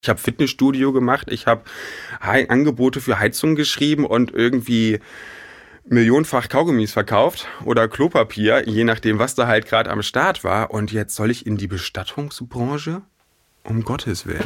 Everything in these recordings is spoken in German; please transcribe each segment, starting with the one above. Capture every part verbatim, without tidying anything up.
Ich habe Fitnessstudio gemacht, ich habe Angebote für Heizung geschrieben und irgendwie millionenfach Kaugummis verkauft oder Klopapier, je nachdem, was da halt gerade am Start war. Und jetzt soll ich in die Bestattungsbranche? Um Gottes Willen.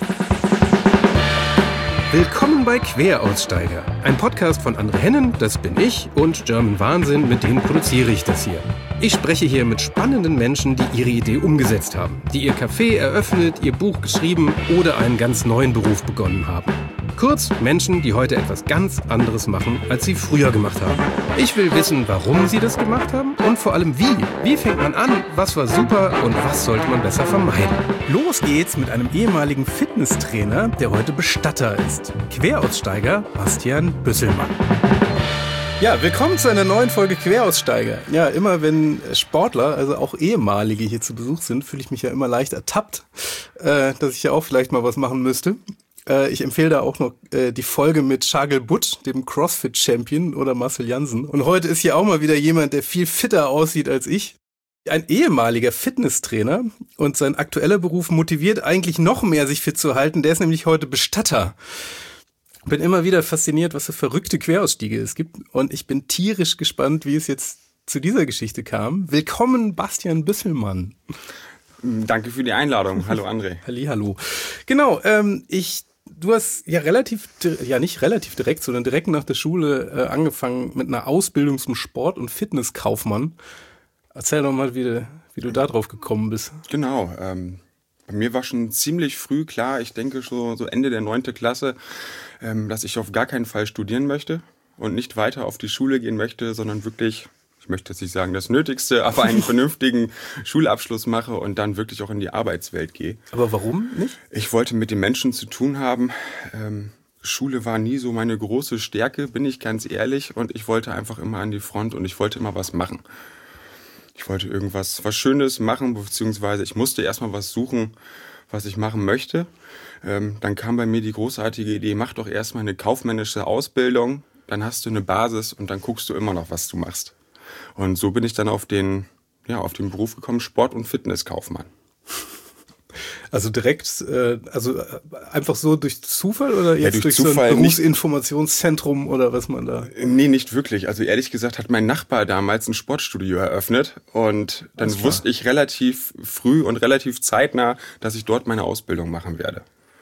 Willkommen bei Queraussteiger, ein Podcast von André Hennen, das bin ich, und German Wahnsinn, mit dem produziere ich das hier. Ich spreche hier mit spannenden Menschen, die ihre Idee umgesetzt haben, die ihr Café eröffnet, ihr Buch geschrieben oder einen ganz neuen Beruf begonnen haben. Kurz, Menschen, die heute etwas ganz anderes machen, als sie früher gemacht haben. Ich will wissen, warum sie das gemacht haben und vor allem wie. Wie fängt man an, was war super und was sollte man besser vermeiden? Los geht's mit einem ehemaligen Fitnesstrainer, der heute Bestatter ist. Queraussteiger Bastian Büsselmann. Ja, willkommen zu einer neuen Folge Queraussteiger. Ja, immer wenn Sportler, also auch ehemalige hier zu Besuch sind, fühle ich mich ja immer leicht ertappt, äh, dass ich ja auch vielleicht mal was machen müsste. Ich empfehle da auch noch äh, die Folge mit Shagil Butt, dem CrossFit-Champion, oder Marcel Jansen. Und heute ist hier auch mal wieder jemand, der viel fitter aussieht als ich. Ein ehemaliger Fitnesstrainer, und sein aktueller Beruf motiviert eigentlich noch mehr, sich fit zu halten. Der ist nämlich heute Bestatter. Bin immer wieder fasziniert, was für verrückte Querausstiege es gibt. Und ich bin tierisch gespannt, wie es jetzt zu dieser Geschichte kam. Willkommen, Bastian Büsselmann. Danke für die Einladung. Hallo André. Hallihallo. Genau, ähm, ich... Du hast ja relativ, ja nicht relativ direkt, sondern direkt nach der Schule äh, angefangen mit einer Ausbildung zum Sport- und Fitnesskaufmann. Erzähl doch mal, wie du, wie du da drauf gekommen bist. Genau, ähm, bei mir war schon ziemlich früh klar, ich denke so, so Ende der neunten Klasse, ähm, dass ich auf gar keinen Fall studieren möchte und nicht weiter auf die Schule gehen möchte, sondern wirklich... Ich möchte jetzt nicht sagen das Nötigste, aber einen vernünftigen Schulabschluss mache und dann wirklich auch in die Arbeitswelt gehe. Aber warum nicht? Ich wollte mit den Menschen zu tun haben. Ähm, Schule war nie so meine große Stärke, bin ich ganz ehrlich. Und ich wollte einfach immer an die Front und ich wollte immer was machen. Ich wollte irgendwas was Schönes machen, beziehungsweise ich musste erstmal was suchen, was ich machen möchte. Ähm, dann kam bei mir die großartige Idee, mach doch erstmal eine kaufmännische Ausbildung. Dann hast du eine Basis und dann guckst du immer noch, was du machst. Und so bin ich dann auf den, ja, auf den Beruf gekommen, Sport- und Fitnesskaufmann. Also direkt, äh, also einfach so durch Zufall oder jetzt ja, durch, durch Zufall so ein Berufsinformationszentrum oder was man da? Nee, nicht wirklich. Also ehrlich gesagt hat mein Nachbar damals ein Sportstudio eröffnet und dann wusste ich relativ früh und relativ zeitnah, dass ich dort meine Ausbildung machen werde.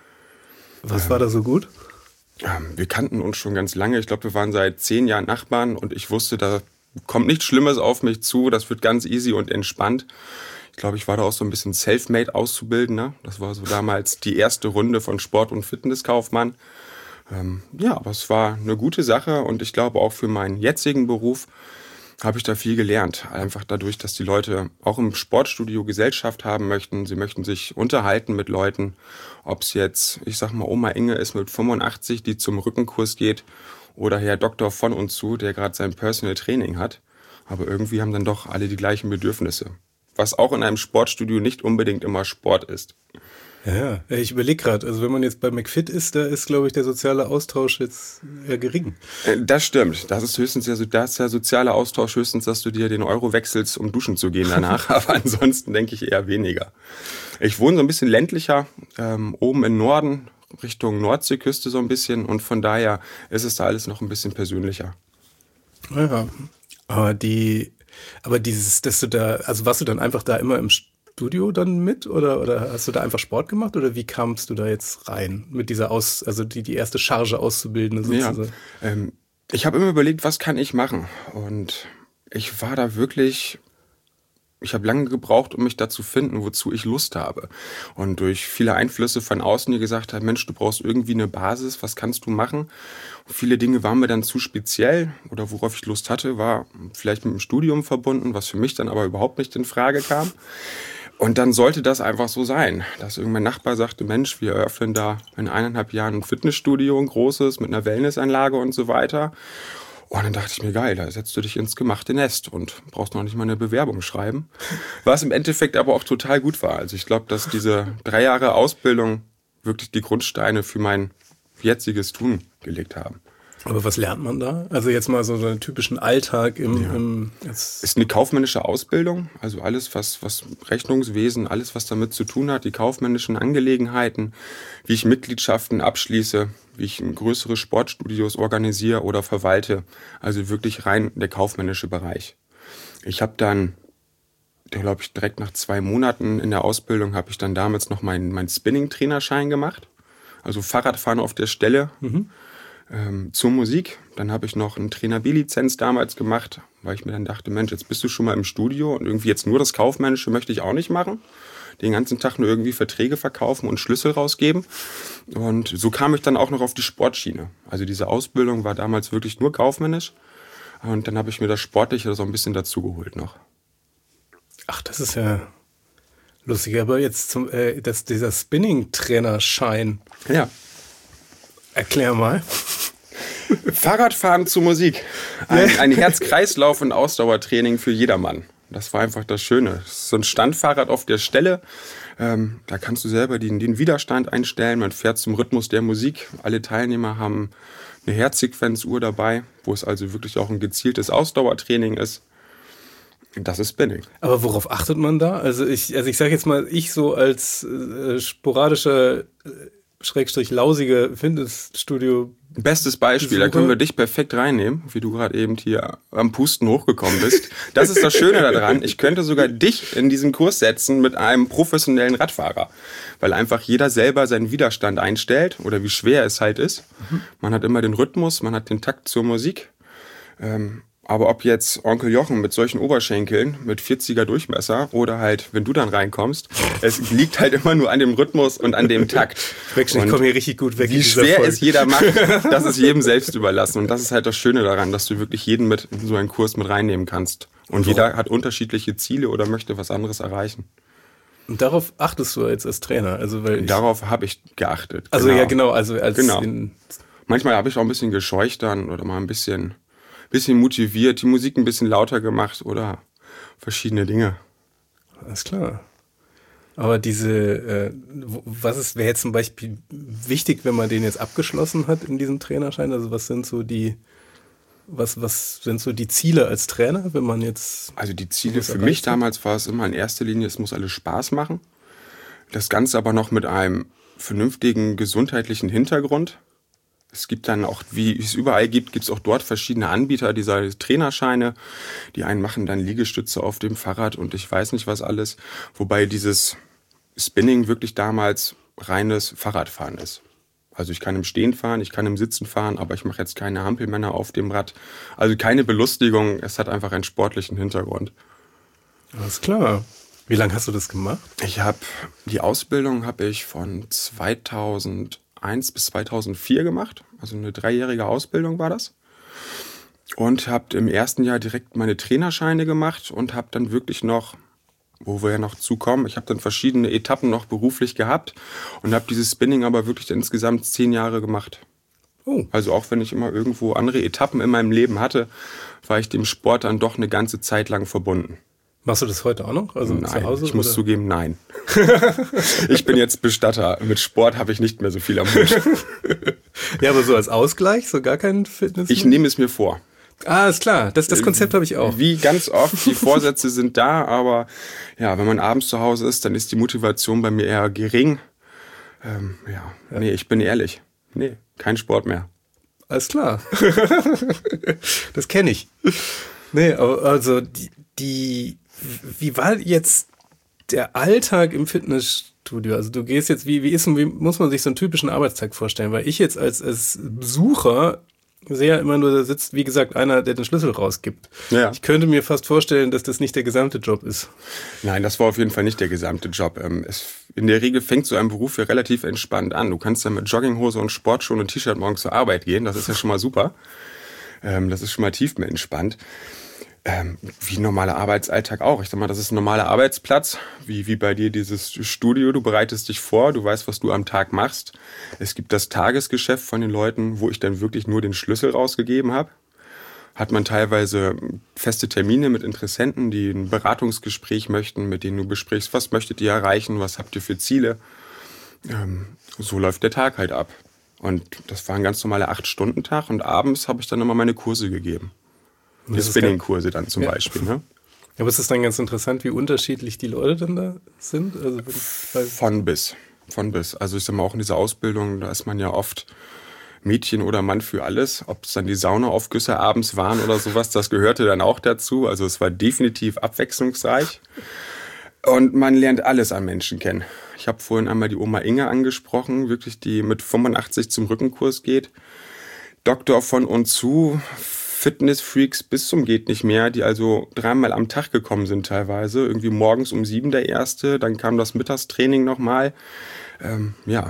Was ähm, war da so gut? Wir kannten uns schon ganz lange. Ich glaube, wir waren seit zehn Jahren Nachbarn und ich wusste, da kommt nichts Schlimmes auf mich zu. Das wird ganz easy und entspannt. Ich glaube, ich war da auch so ein bisschen self-made Auszubildender. Das war so damals die erste Runde von Sport- und Fitnesskaufmann. Ähm, ja, aber es war eine gute Sache und ich glaube auch für meinen jetzigen Beruf habe ich da viel gelernt. Einfach dadurch, dass die Leute auch im Sportstudio Gesellschaft haben möchten. Sie möchten sich unterhalten mit Leuten. Ob es jetzt, ich sag mal, Oma Inge ist mit fünfundachtzig, die zum Rückenkurs geht, oder Herr Doktor von und zu, der gerade sein Personal Training hat. Aber irgendwie haben dann doch alle die gleichen Bedürfnisse. Was auch in einem Sportstudio nicht unbedingt immer Sport ist. Ja, ich überlege gerade, also wenn man jetzt bei McFit ist, da ist, glaube ich, der soziale Austausch jetzt eher gering. Das stimmt. Das ist höchstens ja, das ist der soziale Austausch höchstens, dass du dir den Euro wechselst, um duschen zu gehen danach. Aber ansonsten denke ich eher weniger. Ich wohne so ein bisschen ländlicher, ähm, oben im Norden, Richtung Nordseeküste so ein bisschen. Und von daher ist es da alles noch ein bisschen persönlicher. Ja, aber die, aber dieses, dass du da, also warst du dann einfach da immer im Studio dann mit oder, oder hast du da einfach Sport gemacht oder wie kamst du da jetzt rein mit dieser Aus, also die, die erste Charge Auszubildende sozusagen? Ja, ähm, ich habe immer überlegt, was kann ich machen? Und ich war da wirklich, ich habe lange gebraucht, um mich da zu finden, wozu ich Lust habe. Und durch viele Einflüsse von außen, die gesagt haben, Mensch, du brauchst irgendwie eine Basis, was kannst du machen? Und viele Dinge waren mir dann zu speziell oder worauf ich Lust hatte, war vielleicht mit dem Studium verbunden, was für mich dann aber überhaupt nicht in Frage kam. Und dann sollte das einfach so sein, dass irgendein Nachbar sagte, Mensch, wir eröffnen da in eineinhalb Jahren ein Fitnessstudio, ein großes, mit einer Wellnessanlage und so weiter. Und dann dachte ich mir, geil, da setzt du dich ins gemachte Nest und brauchst noch nicht mal eine Bewerbung schreiben. Was im Endeffekt aber auch total gut war. Also ich glaube, dass diese drei Jahre Ausbildung wirklich die Grundsteine für mein jetziges Tun gelegt haben. Aber was lernt man da? Also jetzt mal so einen typischen Alltag im... Ja. im ist eine kaufmännische Ausbildung, also alles, was, was Rechnungswesen, alles, was damit zu tun hat, die kaufmännischen Angelegenheiten, wie ich Mitgliedschaften abschließe, wie ich größere Sportstudios organisiere oder verwalte, also wirklich rein der kaufmännische Bereich. Ich habe dann, glaube ich, direkt nach zwei Monaten in der Ausbildung habe ich dann damals noch meinen mein Spinning-Trainerschein gemacht, also Fahrradfahren auf der Stelle. Mhm. Ähm, zur Musik. Dann habe ich noch eine Trainer B-Lizenz damals gemacht, weil ich mir dann dachte, Mensch, jetzt bist du schon mal im Studio und irgendwie jetzt nur das Kaufmännische möchte ich auch nicht machen. Den ganzen Tag nur irgendwie Verträge verkaufen und Schlüssel rausgeben. Und so kam ich dann auch noch auf die Sportschiene. Also diese Ausbildung war damals wirklich nur kaufmännisch. Und dann habe ich mir das Sportliche so ein bisschen dazugeholt noch. Ach, das ist ja lustig. Aber jetzt zum, äh, das, dieser Spinning-Trainerschein. Ja. Erklär mal. Fahrradfahren zur Musik. Ein, ein Herz-Kreislauf- und Ausdauertraining für jedermann. Das war einfach das Schöne. Das ist so ein Standfahrrad auf der Stelle. Ähm, da kannst du selber den, den Widerstand einstellen. Man fährt zum Rhythmus der Musik. Alle Teilnehmer haben eine Herzsequenzuhr dabei, wo es also wirklich auch ein gezieltes Ausdauertraining ist. Das ist Spinning. Aber worauf achtet man da? Also ich, also ich sage jetzt mal, ich so als äh, sporadischer, äh, schrägstrich lausige Fitnessstudio. Bestes Beispiel, da können wir dich perfekt reinnehmen, wie du gerade eben hier am Pusten hochgekommen bist. Das ist das Schöne daran, ich könnte sogar dich in diesen Kurs setzen mit einem professionellen Radfahrer, weil einfach jeder selber seinen Widerstand einstellt oder wie schwer es halt ist. Man hat immer den Rhythmus, man hat den Takt zur Musik. Ähm, aber ob jetzt Onkel Jochen mit solchen Oberschenkeln mit vierziger Durchmesser oder halt, wenn du dann reinkommst, es liegt halt immer nur an dem Rhythmus und an dem Takt. Ich komme hier richtig gut weg. Wie schwer es jeder macht, das ist jedem selbst überlassen. Und das ist halt das Schöne daran, dass du wirklich jeden mit in so einen Kurs mit reinnehmen kannst. Und Warum? Jeder hat unterschiedliche Ziele oder möchte was anderes erreichen. Und darauf achtest du jetzt als Trainer? Also weil ich darauf habe ich geachtet. Also genau. ja, genau. Also als genau. In Manchmal habe ich auch ein bisschen gescheucht dann oder mal ein bisschen... bisschen motiviert, die Musik ein bisschen lauter gemacht oder verschiedene Dinge. Alles klar. Aber diese, äh, was ist, wäre jetzt zum Beispiel wichtig, wenn man den jetzt abgeschlossen hat in diesem Trainerschein? Also was sind so die, was, was sind so die Ziele als Trainer, wenn man jetzt... Also die Ziele für mich damals war es immer in erster Linie, es muss alles Spaß machen. Das Ganze aber noch mit einem vernünftigen gesundheitlichen Hintergrund. Es gibt dann auch, wie es überall gibt, gibt es auch dort verschiedene Anbieter dieser Trainerscheine. Die einen machen dann Liegestütze auf dem Fahrrad und ich weiß nicht was alles. Wobei dieses Spinning wirklich damals reines Fahrradfahren ist. Also ich kann im Stehen fahren, ich kann im Sitzen fahren, aber ich mache jetzt keine Hampelmänner auf dem Rad. Also keine Belustigung, es hat einfach einen sportlichen Hintergrund. Alles klar. Wie lange hast du das gemacht? Ich habe, die Ausbildung habe ich von zweitausendeins bis zweitausendvier gemacht. Also eine dreijährige Ausbildung war das. Und habe im ersten Jahr direkt meine Trainerscheine gemacht und habe dann wirklich noch, wo wir ja noch zukommen, ich habe dann verschiedene Etappen noch beruflich gehabt und habe dieses Spinning aber wirklich insgesamt zehn Jahre gemacht. Oh. Also auch wenn ich immer irgendwo andere Etappen in meinem Leben hatte, war ich dem Sport dann doch eine ganze Zeit lang verbunden. Machst du das heute auch noch? Also nein, zu Hause, ich muss oder? zugeben, nein. Ich bin jetzt Bestatter. Mit Sport habe ich nicht mehr so viel am Hut. Ja, aber so als Ausgleich, so gar kein Fitness? Ich nehme es mir vor. Ah, ist klar. Das, das Konzept habe ich auch. Wie ganz oft, die Vorsätze sind da, aber ja, wenn man abends zu Hause ist, dann ist die Motivation bei mir eher gering. Ähm, ja, ja, nee, ich bin ehrlich. Nee, kein Sport mehr. Alles klar. Das kenne ich. Nee, also die, die wie war jetzt der Alltag im Fitnessstudio? Also du gehst jetzt, wie, wie ist und wie muss man sich so einen typischen Arbeitstag vorstellen? Weil ich jetzt als, als Besucher sehe ja immer nur, da sitzt, wie gesagt, einer, der den Schlüssel rausgibt. Ja. Ich könnte mir fast vorstellen, dass das nicht der gesamte Job ist. Nein, das war auf jeden Fall nicht der gesamte Job. Es, in der Regel fängt so ein Beruf ja relativ entspannt an. Du kannst dann mit Jogginghose und Sportschuhen und T-Shirt morgens zur Arbeit gehen. Das ist ja schon mal super. Das ist schon mal tiefenentspannt. Ähm, wie ein normaler Arbeitsalltag auch. Ich sag mal, das ist ein normaler Arbeitsplatz, wie, wie bei dir dieses Studio. Du bereitest dich vor, du weißt, was du am Tag machst. Es gibt das Tagesgeschäft von den Leuten, wo ich dann wirklich nur den Schlüssel rausgegeben habe. Hat man teilweise feste Termine mit Interessenten, die ein Beratungsgespräch möchten, mit denen du besprichst, was möchtet ihr erreichen, was habt ihr für Ziele. Ähm, so läuft der Tag halt ab. Und das war ein ganz normaler acht-Stunden-Tag und abends habe ich dann immer meine Kurse gegeben. Die Spinning-Kurse dann zum ja. Beispiel. Ne? Ja, aber es ist dann ganz interessant, wie unterschiedlich die Leute dann da sind? Also, Von bis. Von bis. Also ich sag mal, auch in dieser Ausbildung, da ist man ja oft Mädchen oder Mann für alles. Ob es dann die Saunaaufgüsse abends waren oder sowas, das gehörte dann auch dazu. Also es war definitiv abwechslungsreich. Und man lernt alles an Menschen kennen. Ich habe vorhin einmal die Oma Inge angesprochen, wirklich die mit fünfundachtzig zum Rückenkurs geht. Doktor von und zu, Fitnessfreaks bis zum geht nicht mehr, die also dreimal am Tag gekommen sind teilweise. Irgendwie morgens um sieben der erste, dann kam das Mittagstraining nochmal. Ähm, ja,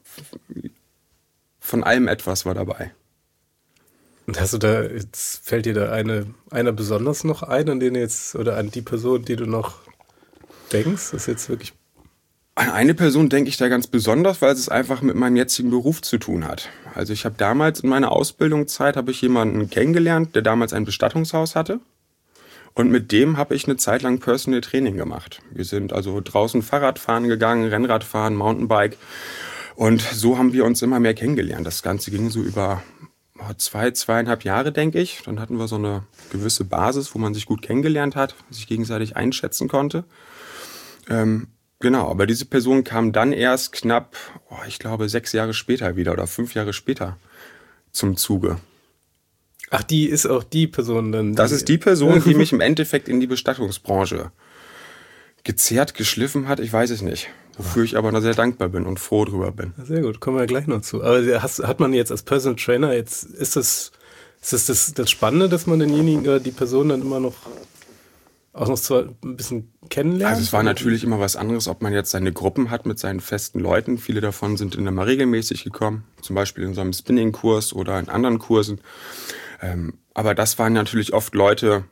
von allem etwas war dabei. Und hast du da, jetzt fällt dir da eine, einer besonders noch ein, an den jetzt, oder an die Person, die du noch denkst? Das ist jetzt wirklich. An eine Person denke ich da ganz besonders, weil es einfach mit meinem jetzigen Beruf zu tun hat. Also ich habe damals in meiner Ausbildungszeit habe ich jemanden kennengelernt, der damals ein Bestattungshaus hatte. Und mit dem habe ich eine Zeit lang Personal Training gemacht. Wir sind also draußen Fahrrad fahren gegangen, Rennrad fahren, Mountainbike. Und so haben wir uns immer mehr kennengelernt. Das Ganze ging so über zwei, zweieinhalb Jahre, denke ich. Dann hatten wir so eine gewisse Basis, wo man sich gut kennengelernt hat, sich gegenseitig einschätzen konnte. Ähm, Genau, aber diese Person kam dann erst knapp, oh, ich glaube, sechs Jahre später wieder oder fünf Jahre später zum Zuge. Ach, die ist auch die Person dann? Das ist die Person, die mich im Endeffekt in die Bestattungsbranche gezerrt, geschliffen hat, ich weiß es nicht. Wofür ich aber sehr dankbar bin und froh drüber bin. Sehr gut, kommen wir gleich noch zu. Aber hast, hat man jetzt als Personal Trainer, jetzt ist das, ist das, das das Spannende, dass man denjenigen oder die Person dann immer noch auch noch zwar ein bisschen kennenlernen? Also es war natürlich immer was anderes, ob man jetzt seine Gruppen hat mit seinen festen Leuten. Viele davon sind immer regelmäßig gekommen, zum Beispiel in so einem Spinning-Kurs oder in anderen Kursen. Ähm, aber das waren natürlich oft Leute,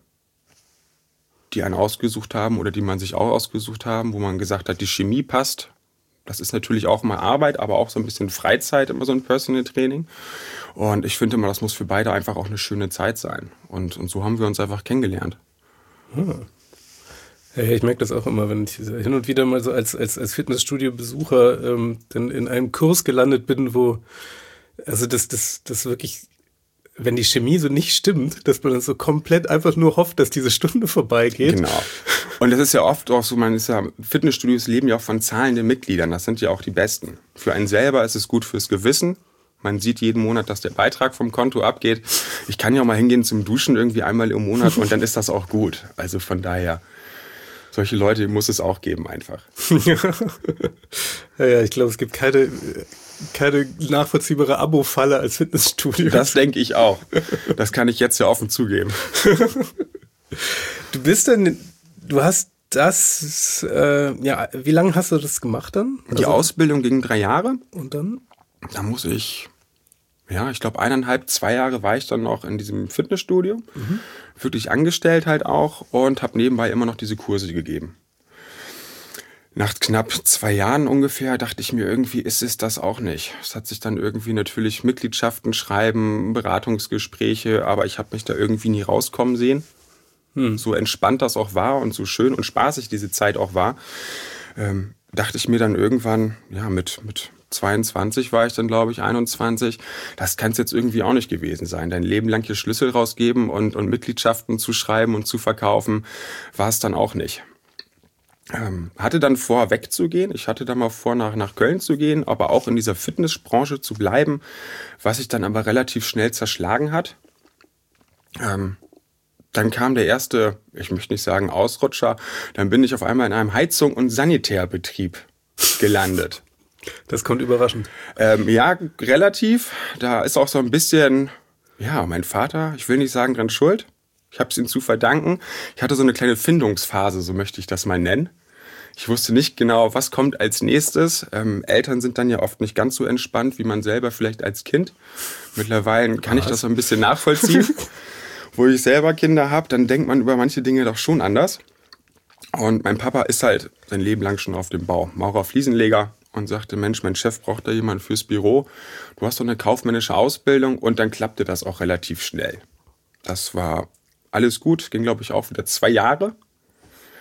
die einen ausgesucht haben oder die man sich auch ausgesucht haben, wo man gesagt hat, die Chemie passt. Das ist natürlich auch mal Arbeit, aber auch so ein bisschen Freizeit, immer so ein Personal Training. Und ich finde immer, das muss für beide einfach auch eine schöne Zeit sein. Und, und so haben wir uns einfach kennengelernt. Hm. Ja, ich merke das auch immer, wenn ich hin und wieder mal so als, als, als Fitnessstudio-Besucher ähm, dann in einem Kurs gelandet bin, wo, also das, das, das wirklich, wenn die Chemie so nicht stimmt, dass man dann so komplett einfach nur hofft, dass diese Stunde vorbeigeht. Genau. Und das ist ja oft auch so, man ist ja, Fitnessstudios leben ja auch von zahlenden Mitgliedern, das sind ja auch die Besten. Für einen selber ist es gut fürs Gewissen. Man sieht jeden Monat, dass der Beitrag vom Konto abgeht. Ich kann ja auch mal hingehen zum Duschen irgendwie einmal im Monat und dann ist das auch gut. Also von daher, solche Leute muss es auch geben einfach. Ja, ja, ich glaube, es gibt keine, keine nachvollziehbare Abo-Falle als Fitnessstudio. Das denke ich auch. Das kann ich jetzt ja offen zugeben. Du bist dann, du hast das, äh, ja, wie lange hast du das gemacht dann? Die also, Ausbildung ging drei Jahre. Und dann? Da muss ich, ja, ich glaube eineinhalb, zwei Jahre war ich dann noch in diesem Fitnessstudio. Mhm. Wirklich angestellt halt auch und habe nebenbei immer noch diese Kurse gegeben. Nach knapp zwei Jahren ungefähr dachte ich mir, irgendwie ist es das auch nicht. Es hat sich dann irgendwie natürlich Mitgliedschaften schreiben, Beratungsgespräche, aber ich habe mich da irgendwie nie rauskommen sehen. Hm. So entspannt das auch war und so schön und spaßig diese Zeit auch war, ähm, dachte ich mir dann irgendwann, ja, mit, mit zweiundzwanzig war ich dann, glaube ich, einundzwanzig. Das kann es jetzt irgendwie auch nicht gewesen sein. Dein Leben lang hier Schlüssel rausgeben und, und Mitgliedschaften zu schreiben und zu verkaufen, war es dann auch nicht. Ähm, hatte dann vor, wegzugehen. Ich hatte dann mal vor, nach, nach Köln zu gehen, aber auch in dieser Fitnessbranche zu bleiben, was sich dann aber relativ schnell zerschlagen hat. Ähm, Dann kam der erste, ich möchte nicht sagen Ausrutscher, dann bin ich auf einmal in einem Heizung- und Sanitärbetrieb gelandet. Das kommt überraschend. Ähm, ja, relativ. Da ist auch so ein bisschen, ja, mein Vater, ich will nicht sagen dran schuld. Ich habe es ihm zu verdanken. Ich hatte so eine kleine Findungsphase, so möchte ich das mal nennen. Ich wusste nicht genau, was kommt als nächstes. Ähm, Eltern sind dann ja oft nicht ganz so entspannt, wie man selber vielleicht als Kind. Mittlerweile kann was? ich das so ein bisschen nachvollziehen. Wo ich selber Kinder habe, dann denkt man über manche Dinge doch schon anders. Und mein Papa ist halt sein Leben lang schon auf dem Bau, Maurer, Fliesenleger, und sagte, Mensch, mein Chef braucht da jemanden fürs Büro. Du hast doch eine kaufmännische Ausbildung, und dann klappte das auch relativ schnell. Das war alles gut, ging glaube ich auch wieder zwei Jahre.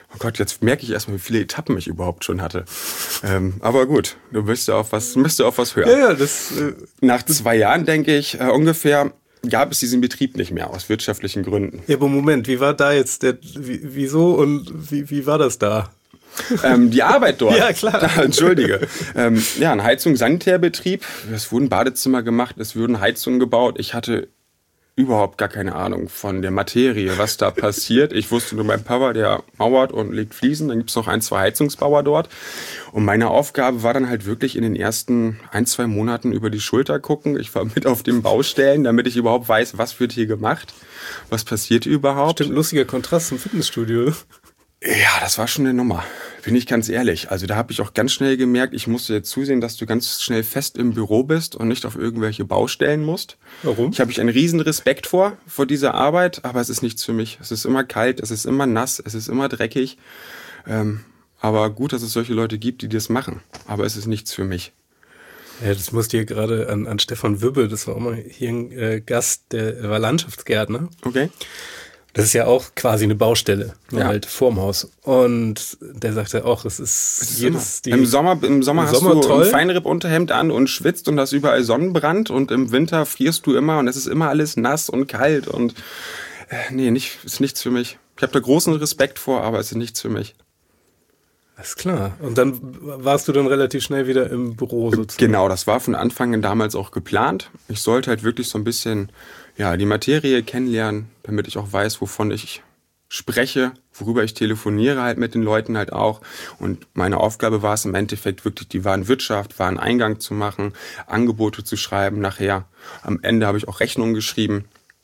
Oh Gott, jetzt merke ich erstmal, wie viele Etappen ich überhaupt schon hatte. Ähm, aber gut, du müsst ja auf was, müsst ja auf was hören. Ja, ja, das, äh, Nach zwei Jahren, denke ich, äh, ungefähr, gab es diesen Betrieb nicht mehr, aus wirtschaftlichen Gründen. Ja, aber Moment, wie war da jetzt der, wie, wieso und wie, wie war das da? Ähm, die Arbeit dort. Ja, klar. Da, Entschuldige. Ähm, ja, ein Heizung-Sanitärbetrieb. Es wurden Badezimmer gemacht, es wurden Heizungen gebaut. Ich hatte überhaupt gar keine Ahnung von der Materie, was da passiert. Ich wusste nur, mein Papa, der mauert und legt Fliesen. Dann gibt es noch ein, zwei Heizungsbauer dort. Und meine Aufgabe war dann halt wirklich in den ersten ein, zwei Monaten über die Schulter gucken. Ich war mit auf den Baustellen, damit ich überhaupt weiß, was wird hier gemacht, was passiert überhaupt. Stimmt, lustiger Kontrast zum Fitnessstudio. Ja, das war schon eine Nummer, bin ich ganz ehrlich. Also da habe ich auch ganz schnell gemerkt, ich musste jetzt zusehen, dass du ganz schnell fest im Büro bist und nicht auf irgendwelche Baustellen musst. Warum? Ich habe ich einen riesen Respekt vor, vor dieser Arbeit, aber es ist nichts für mich. Es ist immer kalt, es ist immer nass, es ist immer dreckig. Ähm, aber gut, dass es solche Leute gibt, die das machen. Aber es ist nichts für mich. Ja, das musste hier gerade an, an Stefan Wübbe, das war auch mal hier ein äh, Gast, der war Landschaftsgärtner. Okay. Das ist ja auch quasi eine Baustelle, nur ja. halt vorm Haus. Und der sagte auch, es ist, es ist jedes... Die, Im Sommer, im Sommer im hast Sommer du toll. ein Feinripp-Unterhemd an und schwitzt und hast überall Sonnenbrand und im Winter frierst du immer und es ist immer alles nass und kalt und äh, nee, nicht, ist nichts für mich. Ich habe da großen Respekt vor, aber es ist nichts für mich. Alles klar. Und dann warst du dann relativ schnell wieder im Büro sozusagen. Genau, das war von Anfang an damals auch geplant. Ich sollte halt wirklich so ein bisschen ja, die Materie kennenlernen, damit ich auch weiß, wovon ich spreche, worüber ich telefoniere halt mit den Leuten halt auch. Und meine Aufgabe war es im Endeffekt wirklich, die Warenwirtschaft, Wareneingang zu machen, Angebote zu schreiben. Nachher am Ende habe ich auch Rechnungen geschrieben.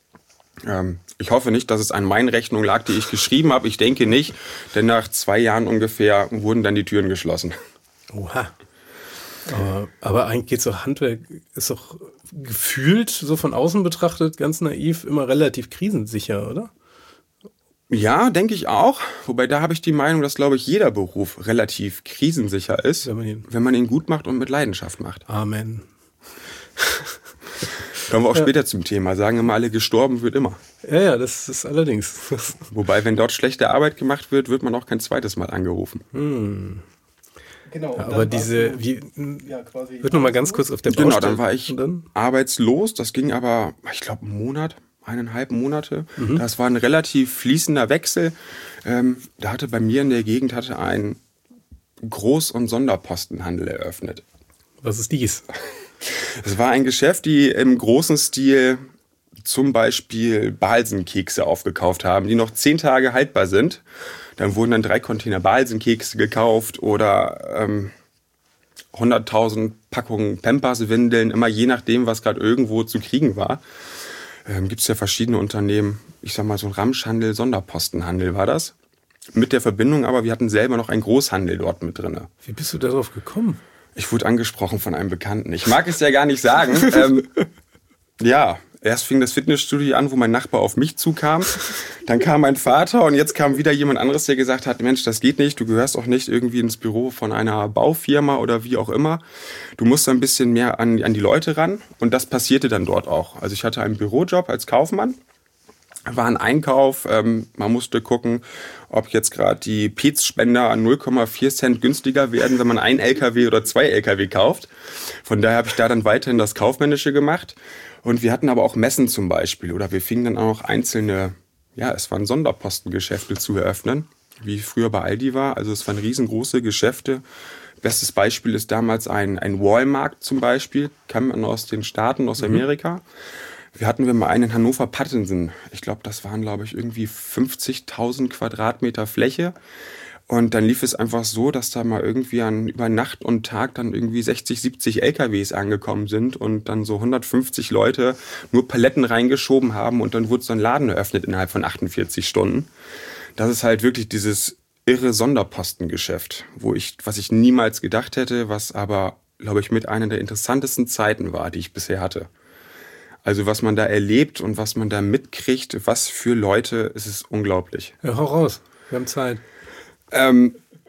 Ähm, ich hoffe nicht, dass es an meinen Rechnungen lag, die ich geschrieben habe. Ich denke nicht, denn nach zwei Jahren ungefähr wurden dann die Türen geschlossen. Oha. Aber, aber eigentlich geht so Handwerk, ist doch gefühlt, so von außen betrachtet, ganz naiv, immer relativ krisensicher, oder? Ja, denke ich auch. Wobei da habe ich die Meinung, dass, glaube ich, jeder Beruf relativ krisensicher ist, wenn man ihn, wenn man ihn gut macht und mit Leidenschaft macht. Amen. Kommen wir auch ja. später zum Thema. Sagen immer alle, gestorben wird immer. Ja, ja, das ist allerdings. Wobei, wenn dort schlechte Arbeit gemacht wird, wird man auch kein zweites Mal angerufen. Hm. Genau. Ja, aber diese, du, wie, ja, quasi wird noch mal ganz kurz auf der Baustelle. Genau, dann war ich dann? arbeitslos. Das ging aber, ich glaube, einen Monat, eineinhalb Monate. Mhm. Das war ein relativ fließender Wechsel. Ähm, da hatte bei mir in der Gegend hatte ein Groß- und Sonderpostenhandel eröffnet. Was ist dies? Es war ein Geschäft, die im großen Stil zum Beispiel Balsenkekse aufgekauft haben, die noch zehn Tage haltbar sind. Dann wurden dann drei Container Balsenkekse gekauft oder ähm, hunderttausend Packungen Pampers-Windeln, immer je nachdem, was gerade irgendwo zu kriegen war. Ähm, gibt es ja verschiedene Unternehmen, ich sag mal so ein Ramschhandel, Sonderpostenhandel war das. Mit der Verbindung aber, wir hatten selber noch einen Großhandel dort mit drin. Wie bist du darauf gekommen? Ich wurde angesprochen von einem Bekannten. Ich mag es ja gar nicht sagen. ähm, ja, erst fing das Fitnessstudio an, wo mein Nachbar auf mich zukam. Dann kam mein Vater und jetzt kam wieder jemand anderes, der gesagt hat, Mensch, das geht nicht. Du gehörst auch nicht irgendwie ins Büro von einer Baufirma oder wie auch immer. Du musst ein bisschen mehr an, an die Leute ran. Und das passierte dann dort auch. Also ich hatte einen Bürojob als Kaufmann. War ein Einkauf, ähm, man musste gucken, ob jetzt gerade die Pez-Spender an null Komma vier Cent günstiger werden, wenn man ein L K W oder zwei L K W kauft. Von daher habe ich da dann weiterhin das Kaufmännische gemacht. Und wir hatten aber auch Messen zum Beispiel. Oder wir fingen dann auch noch einzelne, ja, es waren Sonderpostengeschäfte zu eröffnen, wie früher bei Aldi war. Also es waren riesengroße Geschäfte. Bestes Beispiel ist damals ein, ein Walmart zum Beispiel, kam man aus den Staaten, aus Amerika. Mhm. Wir hatten wir mal einen in Hannover-Pattensen. Ich glaube, das waren, glaube ich, irgendwie fünfzigtausend Quadratmeter Fläche. Und dann lief es einfach so, dass da mal irgendwie an, über Nacht und Tag dann irgendwie sechzig, siebzig L K Ws angekommen sind und dann so hundertfünfzig Leute nur Paletten reingeschoben haben und dann wurde so ein Laden eröffnet innerhalb von achtundvierzig Stunden. Das ist halt wirklich dieses irre Sonderpostengeschäft, wo ich, was ich niemals gedacht hätte, was aber, glaube ich, mit einer der interessantesten Zeiten war, die ich bisher hatte. Also was man da erlebt und was man da mitkriegt, was für Leute, es ist unglaublich. Ja, hau raus, wir haben Zeit. Ähm,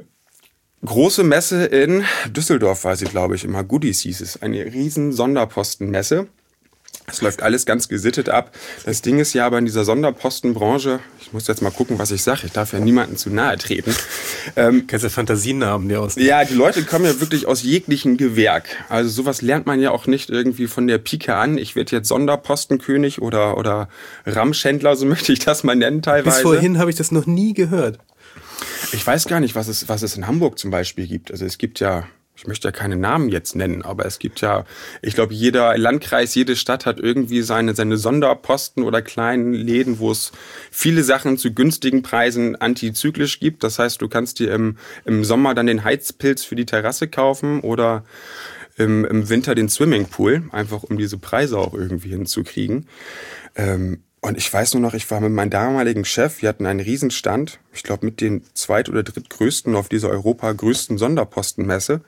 große Messe in Düsseldorf war sie, glaube ich, immer. Goodies hieß es. Eine riesen Sonderpostenmesse. Es läuft alles ganz gesittet ab. Das Ding ist ja aber in dieser Sonderpostenbranche, ich muss jetzt mal gucken, was ich sage, ich darf ja niemandem zu nahe treten. Ähm, Kannst ja Fantasienamen dir aus. Ja, die Leute kommen ja wirklich aus jeglichen Gewerk. Also sowas lernt man ja auch nicht irgendwie von der Pike an. Ich werde jetzt Sonderpostenkönig oder, oder Ramschhändler, so möchte ich das mal nennen teilweise. Bis vorhin habe ich das noch nie gehört. Ich weiß gar nicht, was es, was es in Hamburg zum Beispiel gibt. Also es gibt ja... Ich möchte ja keine Namen jetzt nennen, aber es gibt ja, ich glaube, jeder Landkreis, jede Stadt hat irgendwie seine, seine Sonderposten oder kleinen Läden, wo es viele Sachen zu günstigen Preisen antizyklisch gibt. Das heißt, du kannst dir im, im Sommer dann den Heizpilz für die Terrasse kaufen oder im, im Winter den Swimmingpool, einfach um diese Preise auch irgendwie hinzukriegen. Ähm, Und ich weiß nur noch, ich war mit meinem damaligen Chef, wir hatten einen Riesenstand, ich glaube mit den zweit- oder drittgrößten auf dieser Europa größten Sonderpostenmesse.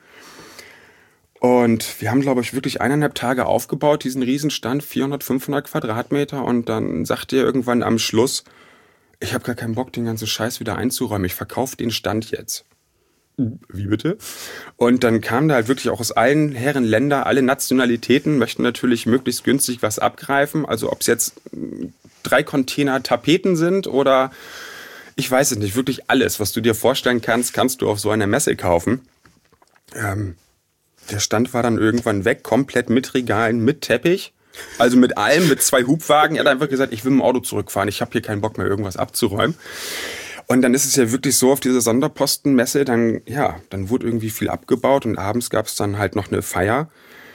Und wir haben, glaube ich, wirklich eineinhalb Tage aufgebaut, diesen Riesenstand, vierhundert, fünfhundert Quadratmeter. Und dann sagt er irgendwann am Schluss, ich habe gar keinen Bock, den ganzen Scheiß wieder einzuräumen, ich verkaufe den Stand jetzt. Wie bitte? Und dann kamen da halt wirklich auch aus allen Herren Länder, alle Nationalitäten möchten natürlich möglichst günstig was abgreifen. Also ob es jetzt drei Container Tapeten sind oder ich weiß es nicht, wirklich alles, was du dir vorstellen kannst, kannst du auf so einer Messe kaufen. Ähm, der Stand war dann irgendwann weg, komplett mit Regalen, mit Teppich. Also mit allem, mit zwei Hubwagen. Er hat einfach gesagt, ich will mit dem Auto zurückfahren, ich habe hier keinen Bock mehr, irgendwas abzuräumen. Und dann ist es ja wirklich so auf dieser Sonderpostenmesse, dann, ja, dann wurde irgendwie viel abgebaut und abends gab es dann halt noch eine Feier.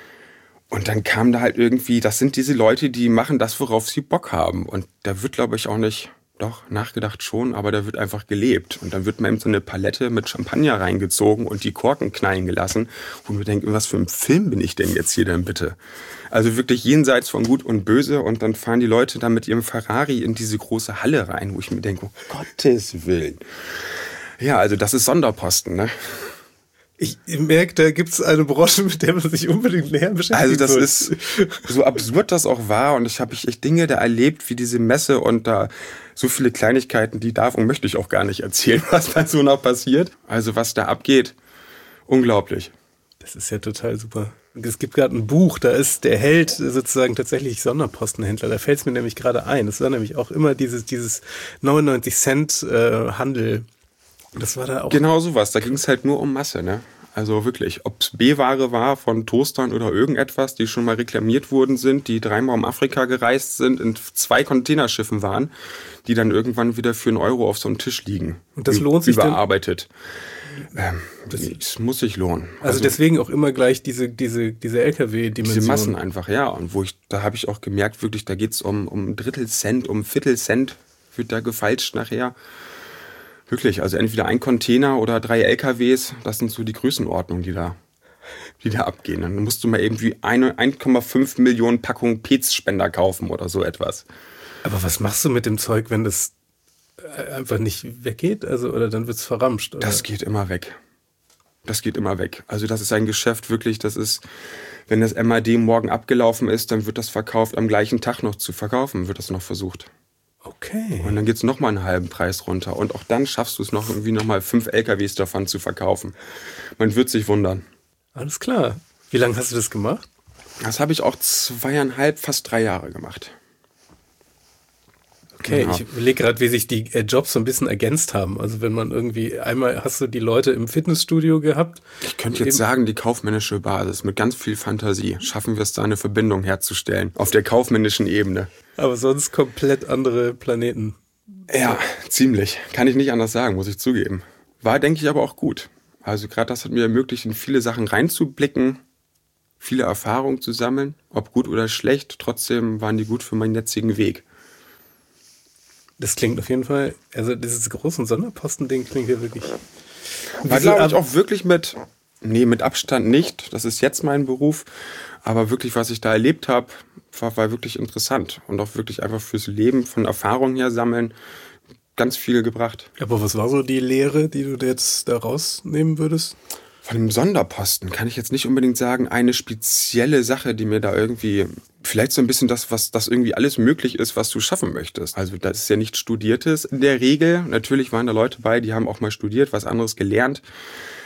Und dann kam da halt irgendwie, das sind diese Leute, die machen das, worauf sie Bock haben. Und da wird, glaube ich, auch nicht, doch, nachgedacht schon, aber da wird einfach gelebt. Und dann wird man eben so eine Palette mit Champagner reingezogen und die Korken knallen gelassen. Und wir denken, was für ein Film bin ich denn jetzt hier denn bitte? Also wirklich jenseits von Gut und Böse. Und dann fahren die Leute da mit ihrem Ferrari in diese große Halle rein, wo ich mir denke, um Gottes Willen. Ja, also das ist Sonderposten, ne? Ich merke, da gibt es eine Branche, mit der man sich unbedingt näher beschäftigen Also das soll. ist, so absurd das auch war, und ich habe echt Dinge da erlebt, wie diese Messe, und da so viele Kleinigkeiten, die darf und möchte ich auch gar nicht erzählen, was da so noch passiert. Also was da abgeht, unglaublich. Das ist ja total super. Es gibt gerade ein Buch, da ist der Held sozusagen tatsächlich Sonderpostenhändler. Da fällt es mir nämlich gerade ein. Das war nämlich auch immer dieses, dieses neunundneunzig Cent äh, Handel. Das war da auch. Genau sowas, da ging es halt nur um Masse, ne? Also wirklich, ob es B-Ware war von Toastern oder irgendetwas, die schon mal reklamiert worden sind, die dreimal um Afrika gereist sind, in zwei Containerschiffen waren, die dann irgendwann wieder für einen Euro auf so einem Tisch liegen. Und das lohnt sich überarbeitet. Ähm, das, das muss sich lohnen. Also, also deswegen auch immer gleich diese, diese, diese L K W-Dimension. Diese Massen einfach, ja. Und wo ich, da habe ich auch gemerkt, wirklich, da geht es um, um ein Drittel Cent, um Viertel Cent wird da gefeilscht nachher. Wirklich, also entweder ein Container oder drei L K Ws, das sind so die Größenordnungen, die da, die da abgehen. Dann musst du mal irgendwie eine eins Komma fünf Millionen Packungen Pez-Spender kaufen oder so etwas. Aber was machst du mit dem Zeug, wenn das einfach nicht weggeht? Also, oder dann wird es verramscht? Oder? Das geht immer weg. Das geht immer weg. Also das ist ein Geschäft wirklich, das ist, wenn das M A D morgen abgelaufen ist, dann wird das verkauft, am gleichen Tag noch zu verkaufen, wird das noch versucht. Okay. Und dann geht's noch mal einen halben Preis runter. Und auch dann schaffst du es noch irgendwie noch mal fünf L K Ws davon zu verkaufen. Man wird sich wundern. Alles klar. Wie lange hast du das gemacht? Das habe ich auch zweieinhalb, fast drei Jahre gemacht. Okay, Ja. ich überlege gerade, wie sich die äh, Jobs so ein bisschen ergänzt haben. Also wenn man irgendwie, einmal hast du die Leute im Fitnessstudio gehabt. Ich könnte jetzt sagen, die kaufmännische Basis. Mit ganz viel Fantasie schaffen wir es da, eine Verbindung herzustellen. Auf der kaufmännischen Ebene. Aber sonst komplett andere Planeten. Ja, ziemlich. Kann ich nicht anders sagen, muss ich zugeben. War, denke ich, aber auch gut. Also gerade das hat mir ermöglicht, in viele Sachen reinzublicken, viele Erfahrungen zu sammeln. Ob gut oder schlecht, trotzdem waren die gut für meinen jetzigen Weg. Das klingt auf jeden Fall, also dieses große Sonderposten-Ding klingt ja wirklich. War, glaube ich, auch wirklich mit, nee, mit Abstand nicht. Das ist jetzt mein Beruf. Aber wirklich, was ich da erlebt habe, war, war wirklich interessant. Und auch wirklich einfach fürs Leben von Erfahrungen her sammeln, ganz viel gebracht. Aber was war so die Lehre, die du jetzt da rausnehmen würdest? Von dem Sonderposten kann ich jetzt nicht unbedingt sagen, eine spezielle Sache, die mir da irgendwie, vielleicht so ein bisschen das, was das irgendwie alles möglich ist, was du schaffen möchtest. Also das ist ja nicht Studiertes in der Regel. Natürlich waren da Leute bei, die haben auch mal studiert, was anderes gelernt.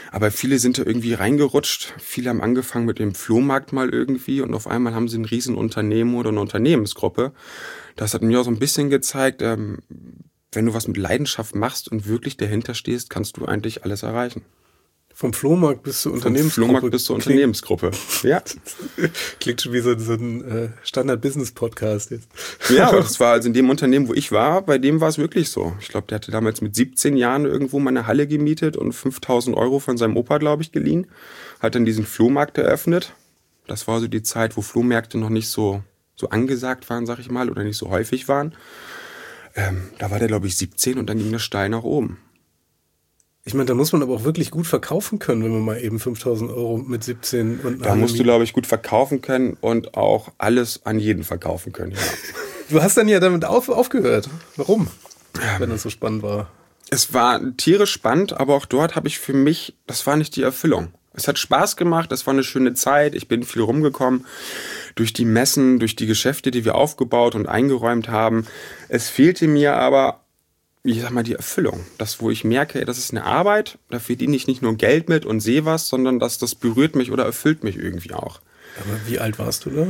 Aber viele sind da irgendwie reingerutscht. Viele haben angefangen mit dem Flohmarkt mal irgendwie und auf einmal haben sie ein Riesenunternehmen oder eine Unternehmensgruppe. Das hat mir auch so ein bisschen gezeigt, ähm, wenn du was mit Leidenschaft machst und wirklich dahinter stehst, kannst du eigentlich alles erreichen. Vom Flohmarkt bis zur Unternehmensgruppe. Vom Flohmarkt bis zur Klingt, Unternehmensgruppe. Ja. Klingt schon wie so, so ein äh, Standard-Business-Podcast jetzt. Ja, aber das war also in dem Unternehmen, wo ich war, bei dem war es wirklich so. Ich glaube, der hatte damals mit siebzehn Jahren irgendwo mal eine Halle gemietet und fünftausend Euro von seinem Opa, glaube ich, geliehen. Hat dann diesen Flohmarkt eröffnet. Das war so die Zeit, wo Flohmärkte noch nicht so, so angesagt waren, sag ich mal, oder nicht so häufig waren. Ähm, da war der, glaube ich, siebzehn und dann ging das steil nach oben. Ich meine, da muss man aber auch wirklich gut verkaufen können, wenn man mal eben fünftausend Euro mit siebzehn und Da musst du, glaube ich, gut verkaufen können und auch alles an jeden verkaufen können. Ja. Du hast dann ja damit auf, aufgehört. Warum? Ja. Wenn das so spannend war. Es war tierisch spannend, aber auch dort habe ich für mich, das war nicht die Erfüllung. Es hat Spaß gemacht, es war eine schöne Zeit, ich bin viel rumgekommen, durch die Messen, durch die Geschäfte, die wir aufgebaut und eingeräumt haben. Es fehlte mir aber, ich sag mal, die Erfüllung. Das, wo ich merke, das ist eine Arbeit, da verdiene ich nicht nur Geld mit und sehe was, sondern das, das berührt mich oder erfüllt mich irgendwie auch. Aber wie alt warst du da?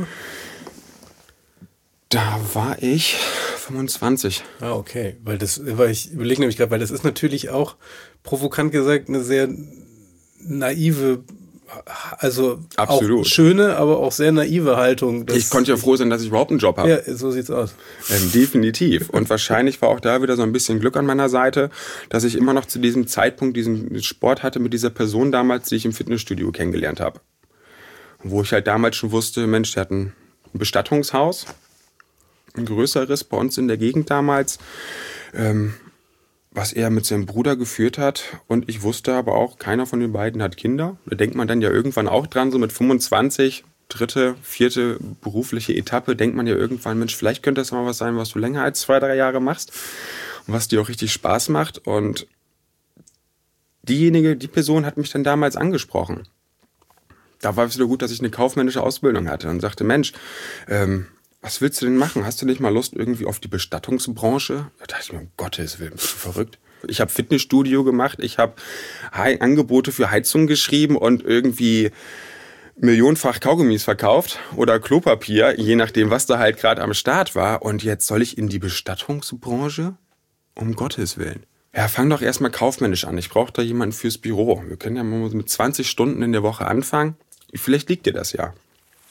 Da war ich fünfundzwanzig. Ah, okay. Weil das, weil ich überlege nämlich gerade, weil das ist natürlich auch, provokant gesagt, eine sehr naive, also Absolut. Auch schöne, aber auch sehr naive Haltung. Ich konnte ja froh sein, dass ich überhaupt einen Job habe. Ja, so sieht's aus. Ähm, definitiv. Und wahrscheinlich war auch da wieder so ein bisschen Glück an meiner Seite, dass ich immer noch zu diesem Zeitpunkt diesen Sport hatte mit dieser Person damals, die ich im Fitnessstudio kennengelernt habe. Wo ich halt damals schon wusste, Mensch, der hat ein Bestattungshaus, ein größeres bei uns in der Gegend damals, ähm, was er mit seinem Bruder geführt hat. Und ich wusste aber auch, keiner von den beiden hat Kinder. Da denkt man dann ja irgendwann auch dran, so mit fünfundzwanzig, dritte, vierte berufliche Etappe, denkt man ja irgendwann, Mensch, vielleicht könnte das mal was sein, was du länger als zwei, drei Jahre machst und was dir auch richtig Spaß macht. Und diejenige, die Person hat mich dann damals angesprochen. Da war es wieder gut, dass ich eine kaufmännische Ausbildung hatte und sagte, Mensch, ähm, was willst du denn machen? Hast du nicht mal Lust irgendwie auf die Bestattungsbranche? Da dachte ich mir, um Gottes Willen, bist du verrückt? Ich habe Fitnessstudio gemacht, ich habe Angebote für Heizung geschrieben und irgendwie millionenfach Kaugummis verkauft oder Klopapier, je nachdem, was da halt gerade am Start war. Und jetzt soll ich in die Bestattungsbranche? Um Gottes Willen. Ja, fang doch erstmal kaufmännisch an. Ich brauche da jemanden fürs Büro. Wir können ja mal mit zwanzig Stunden in der Woche anfangen. Vielleicht liegt dir das ja.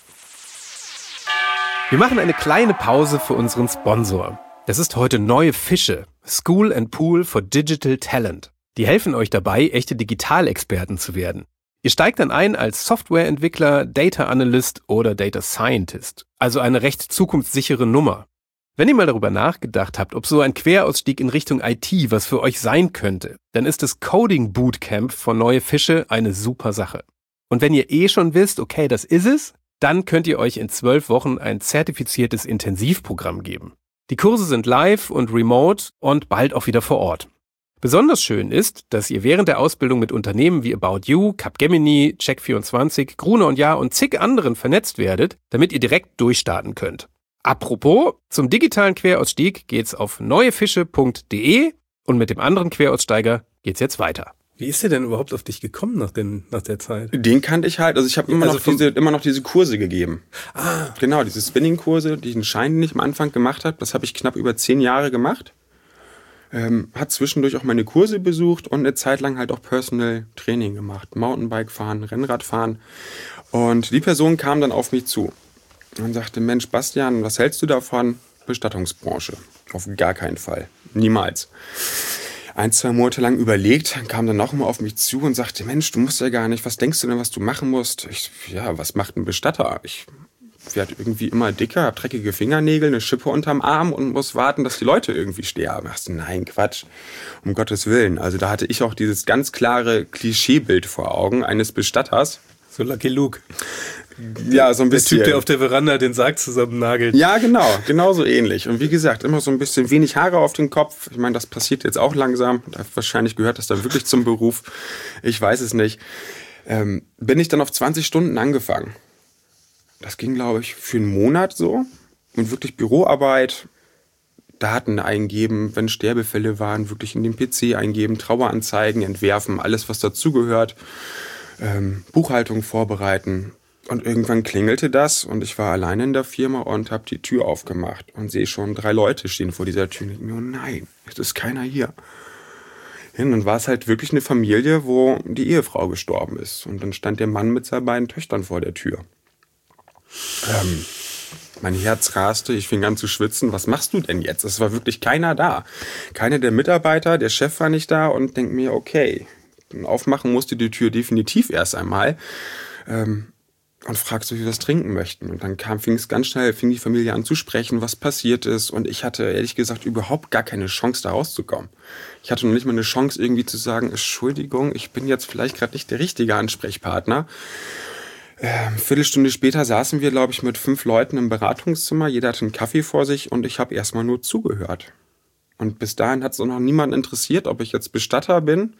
Wir machen eine kleine Pause für unseren Sponsor. Das ist heute Neue Fische, School and Pool for Digital Talent. Die helfen euch dabei, echte Digitalexperten zu werden. Ihr steigt dann ein als Softwareentwickler, Data Analyst oder Data Scientist. Also eine recht zukunftssichere Nummer. Wenn ihr mal darüber nachgedacht habt, ob so ein Querausstieg in Richtung I T was für euch sein könnte, dann ist das Coding Bootcamp von Neue Fische eine super Sache. Und wenn ihr eh schon wisst, okay, das ist es, dann könnt ihr euch in zwölf Wochen ein zertifiziertes Intensivprogramm geben. Die Kurse sind live und remote und bald auch wieder vor Ort. Besonders schön ist, dass ihr während der Ausbildung mit Unternehmen wie About You, Capgemini, Check vierundzwanzig, Gruner und Jahr und zig anderen vernetzt werdet, damit ihr direkt durchstarten könnt. Apropos, zum digitalen Querausstieg geht's auf neuefische punkt de und mit dem anderen Queraussteiger geht's jetzt weiter. Wie ist der denn überhaupt auf dich gekommen nach, den, nach der Zeit? Den kannte ich halt. Also ich habe immer, Also noch diese, immer noch diese Kurse gegeben. Ah. Genau, diese Spinning-Kurse, die ich einen Schein nicht am Anfang gemacht habe. Das habe ich knapp über zehn Jahre gemacht. Ähm, hat zwischendurch auch meine Kurse besucht und eine Zeit lang halt auch Personal Training gemacht. Mountainbike fahren, Rennrad fahren. Und die Person kam dann auf mich zu und sagte, Mensch, Bastian, was hältst du davon? Bestattungsbranche. Auf gar keinen Fall. Niemals. Ein, zwei Monate lang überlegt, kam dann noch mal auf mich zu und sagte, Mensch, du musst ja gar nicht, was denkst du denn, was du machen musst? Ich, ja, was macht ein Bestatter? Ich werde irgendwie immer dicker, habe dreckige Fingernägel, eine Schippe unterm Arm und muss warten, dass die Leute irgendwie sterben. Ich dachte, nein, Quatsch, um Gottes Willen. Also da hatte ich auch dieses ganz klare Klischeebild vor Augen eines Bestatters. So Lucky Luke. Ja, so ein Der bisschen. Typ, der auf der Veranda den Sarg zusammennagelt. Ja, genau, genauso ähnlich. Und wie gesagt, immer so ein bisschen wenig Haare auf den Kopf. Ich meine, das passiert jetzt auch langsam. Wahrscheinlich gehört das dann wirklich zum Beruf. Ich weiß es nicht. Ähm, bin ich dann auf zwanzig Stunden angefangen. Das ging, glaube ich, für einen Monat so. Und wirklich Büroarbeit, Daten eingeben, wenn Sterbefälle waren, wirklich in den P C eingeben, Traueranzeigen entwerfen, alles, was dazugehört, ähm, Buchhaltung vorbereiten. Und irgendwann klingelte das und ich war alleine in der Firma und habe die Tür aufgemacht und sehe schon drei Leute stehen vor dieser Tür und denke mir, oh nein, jetzt ist keiner hier. Und dann war es halt wirklich eine Familie, wo die Ehefrau gestorben ist. Und dann stand der Mann mit seinen beiden Töchtern vor der Tür. Ähm, mein Herz raste, ich fing an zu schwitzen. Was machst du denn jetzt? Es war wirklich keiner da. Keiner der Mitarbeiter, der Chef war nicht da und denke mir, okay, aufmachen musste die Tür definitiv erst einmal. Ähm, und fragst, ob wir was trinken möchten. Und dann kam, fing es ganz schnell, fing die Familie an zu sprechen, was passiert ist. Und ich hatte ehrlich gesagt überhaupt gar keine Chance, da rauszukommen. Ich hatte noch nicht mal eine Chance, irgendwie zu sagen, Entschuldigung, ich bin jetzt vielleicht gerade nicht der richtige Ansprechpartner. Ähm, Viertelstunde später saßen wir, glaube ich, mit fünf Leuten im Beratungszimmer. Jeder hatte einen Kaffee vor sich und ich habe erstmal nur zugehört. Und bis dahin hat es auch noch niemanden interessiert, ob ich jetzt Bestatter bin,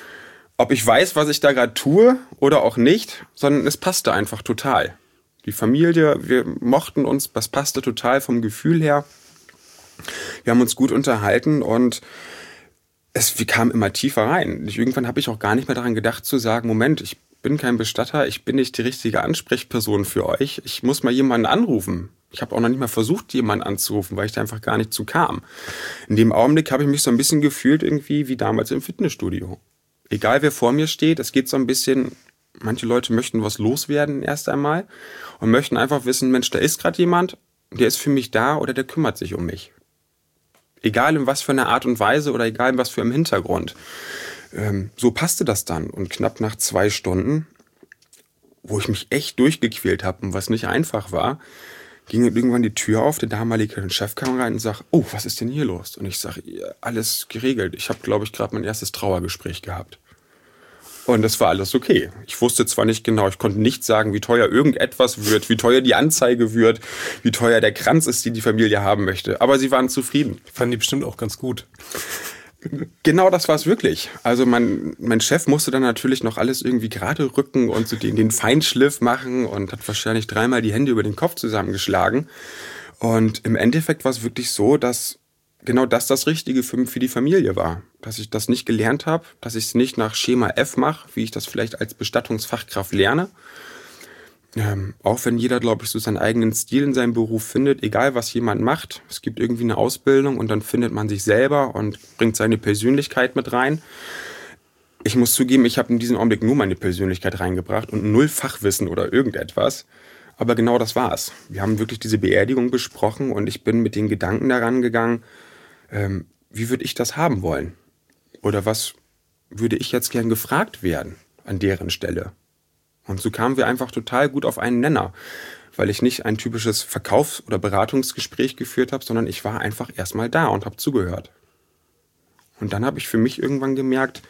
ob ich weiß, was ich da gerade tue oder auch nicht, sondern es passte einfach total. Die Familie, wir mochten uns, das passte total vom Gefühl her. Wir haben uns gut unterhalten und es, wir kamen immer tiefer rein. Ich, irgendwann habe ich auch gar nicht mehr daran gedacht zu sagen, Moment, ich bin kein Bestatter, ich bin nicht die richtige Ansprechperson für euch. Ich muss mal jemanden anrufen. Ich habe auch noch nicht mal versucht, jemanden anzurufen, weil ich da einfach gar nicht zu kam. In dem Augenblick habe ich mich so ein bisschen gefühlt irgendwie wie damals im Fitnessstudio. Egal wer vor mir steht, es geht so ein bisschen, manche Leute möchten was loswerden erst einmal und möchten einfach wissen, Mensch, da ist gerade jemand, der ist für mich da oder der kümmert sich um mich. Egal in was für einer Art und Weise oder egal in was für einem Hintergrund. Ähm, so passte das dann und knapp nach zwei Stunden, wo ich mich echt durchgequält habe und was nicht einfach war, ging irgendwann die Tür auf, der damalige Chef kam rein und sagt, oh, was ist denn hier los? Und ich sage, alles geregelt. Ich habe, glaube ich, gerade mein erstes Trauergespräch gehabt. Und das war alles okay. Ich wusste zwar nicht genau, ich konnte nicht sagen, wie teuer irgendetwas wird, wie teuer die Anzeige wird, wie teuer der Kranz ist, den die Familie haben möchte. Aber sie waren zufrieden. Fanden die bestimmt auch ganz gut. Genau das war es wirklich. Also mein, mein Chef musste dann natürlich noch alles irgendwie gerade rücken und so den, den Feinschliff machen und hat wahrscheinlich dreimal die Hände über den Kopf zusammengeschlagen. Und im Endeffekt war es wirklich so, dass genau das das Richtige für, für die Familie war. Dass ich das nicht gelernt habe, dass ich es nicht nach Schema F mache, wie ich das vielleicht als Bestattungsfachkraft lerne. Ähm, auch wenn jeder, glaube ich, so seinen eigenen Stil in seinem Beruf findet, egal was jemand macht, es gibt irgendwie eine Ausbildung und dann findet man sich selber und bringt seine Persönlichkeit mit rein. Ich muss zugeben, ich habe in diesem Augenblick nur meine Persönlichkeit reingebracht und null Fachwissen oder irgendetwas. Aber genau das war's. Wir haben wirklich diese Beerdigung besprochen und ich bin mit den Gedanken daran gegangen, ähm, wie würde ich das haben wollen? Oder was würde ich jetzt gern gefragt werden an deren Stelle? Und so kamen wir einfach total gut auf einen Nenner, weil ich nicht ein typisches Verkaufs- oder Beratungsgespräch geführt habe, sondern ich war einfach erstmal da und habe zugehört. Und dann habe ich für mich irgendwann gemerkt,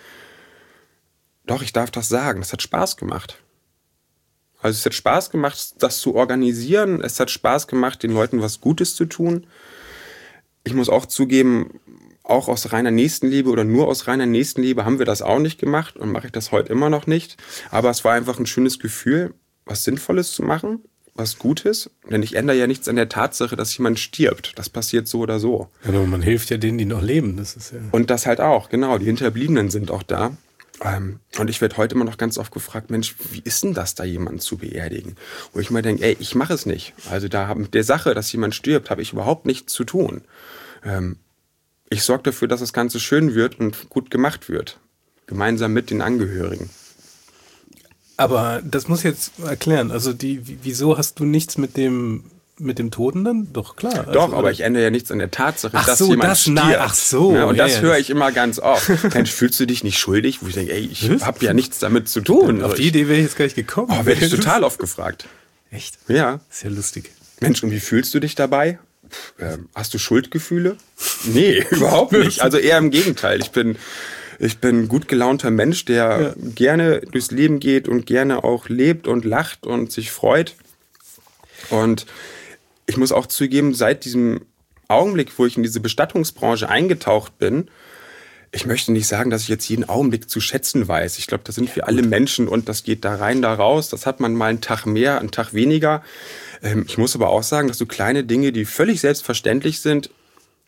doch, ich darf das sagen, es hat Spaß gemacht. Also es hat Spaß gemacht, das zu organisieren, es hat Spaß gemacht, den Leuten was Gutes zu tun. Ich muss auch zugeben, auch aus reiner Nächstenliebe oder nur aus reiner Nächstenliebe haben wir das auch nicht gemacht und mache ich das heute immer noch nicht. Aber es war einfach ein schönes Gefühl, was Sinnvolles zu machen, was Gutes. Denn ich ändere ja nichts an der Tatsache, dass jemand stirbt. Das passiert so oder so. Ja, aber man hilft ja denen, die noch leben. Das ist ja und das halt auch, genau. Die Hinterbliebenen sind auch da. Und ich werde heute immer noch ganz oft gefragt, Mensch, wie ist denn das, da jemanden zu beerdigen? Wo ich mal denke, ey, ich mache es nicht. Also da mit der Sache, dass jemand stirbt, habe ich überhaupt nichts zu tun. Ähm, Ich sorge dafür, dass das Ganze schön wird und gut gemacht wird. Gemeinsam mit den Angehörigen. Aber das muss ich jetzt erklären. Also die, wieso hast du nichts mit dem mit dem Toten dann? Doch, klar. Doch, also, aber ich ändere ja nichts an der Tatsache, ach dass so, jemand das, stirbt. nein, ach so. Ja, und ja, das ja, höre das ich immer ganz oft. Mensch, fühlst du dich nicht schuldig? Wo ich denke, ey, ich habe ja nichts damit zu tun. Auf die Idee wäre ich jetzt gar nicht gekommen. Oh, werde ich total oft gefragt. Echt? Ja. Ist ja lustig. Mensch, und wie fühlst du dich dabei? Ähm, hast du Schuldgefühle? Nee, überhaupt nicht. Also eher im Gegenteil. Ich bin, ich bin ein gut gelaunter Mensch, der ja. gerne durchs Leben geht und gerne auch lebt und lacht und sich freut. Und ich muss auch zugeben, seit diesem Augenblick, wo ich in diese Bestattungsbranche eingetaucht bin, ich möchte nicht sagen, dass ich jetzt jeden Augenblick zu schätzen weiß. Ich glaube, da sind wir alle Menschen und das geht da rein, da raus. Das hat man mal einen Tag mehr, einen Tag weniger. Ich muss aber auch sagen, dass so kleine Dinge, die völlig selbstverständlich sind,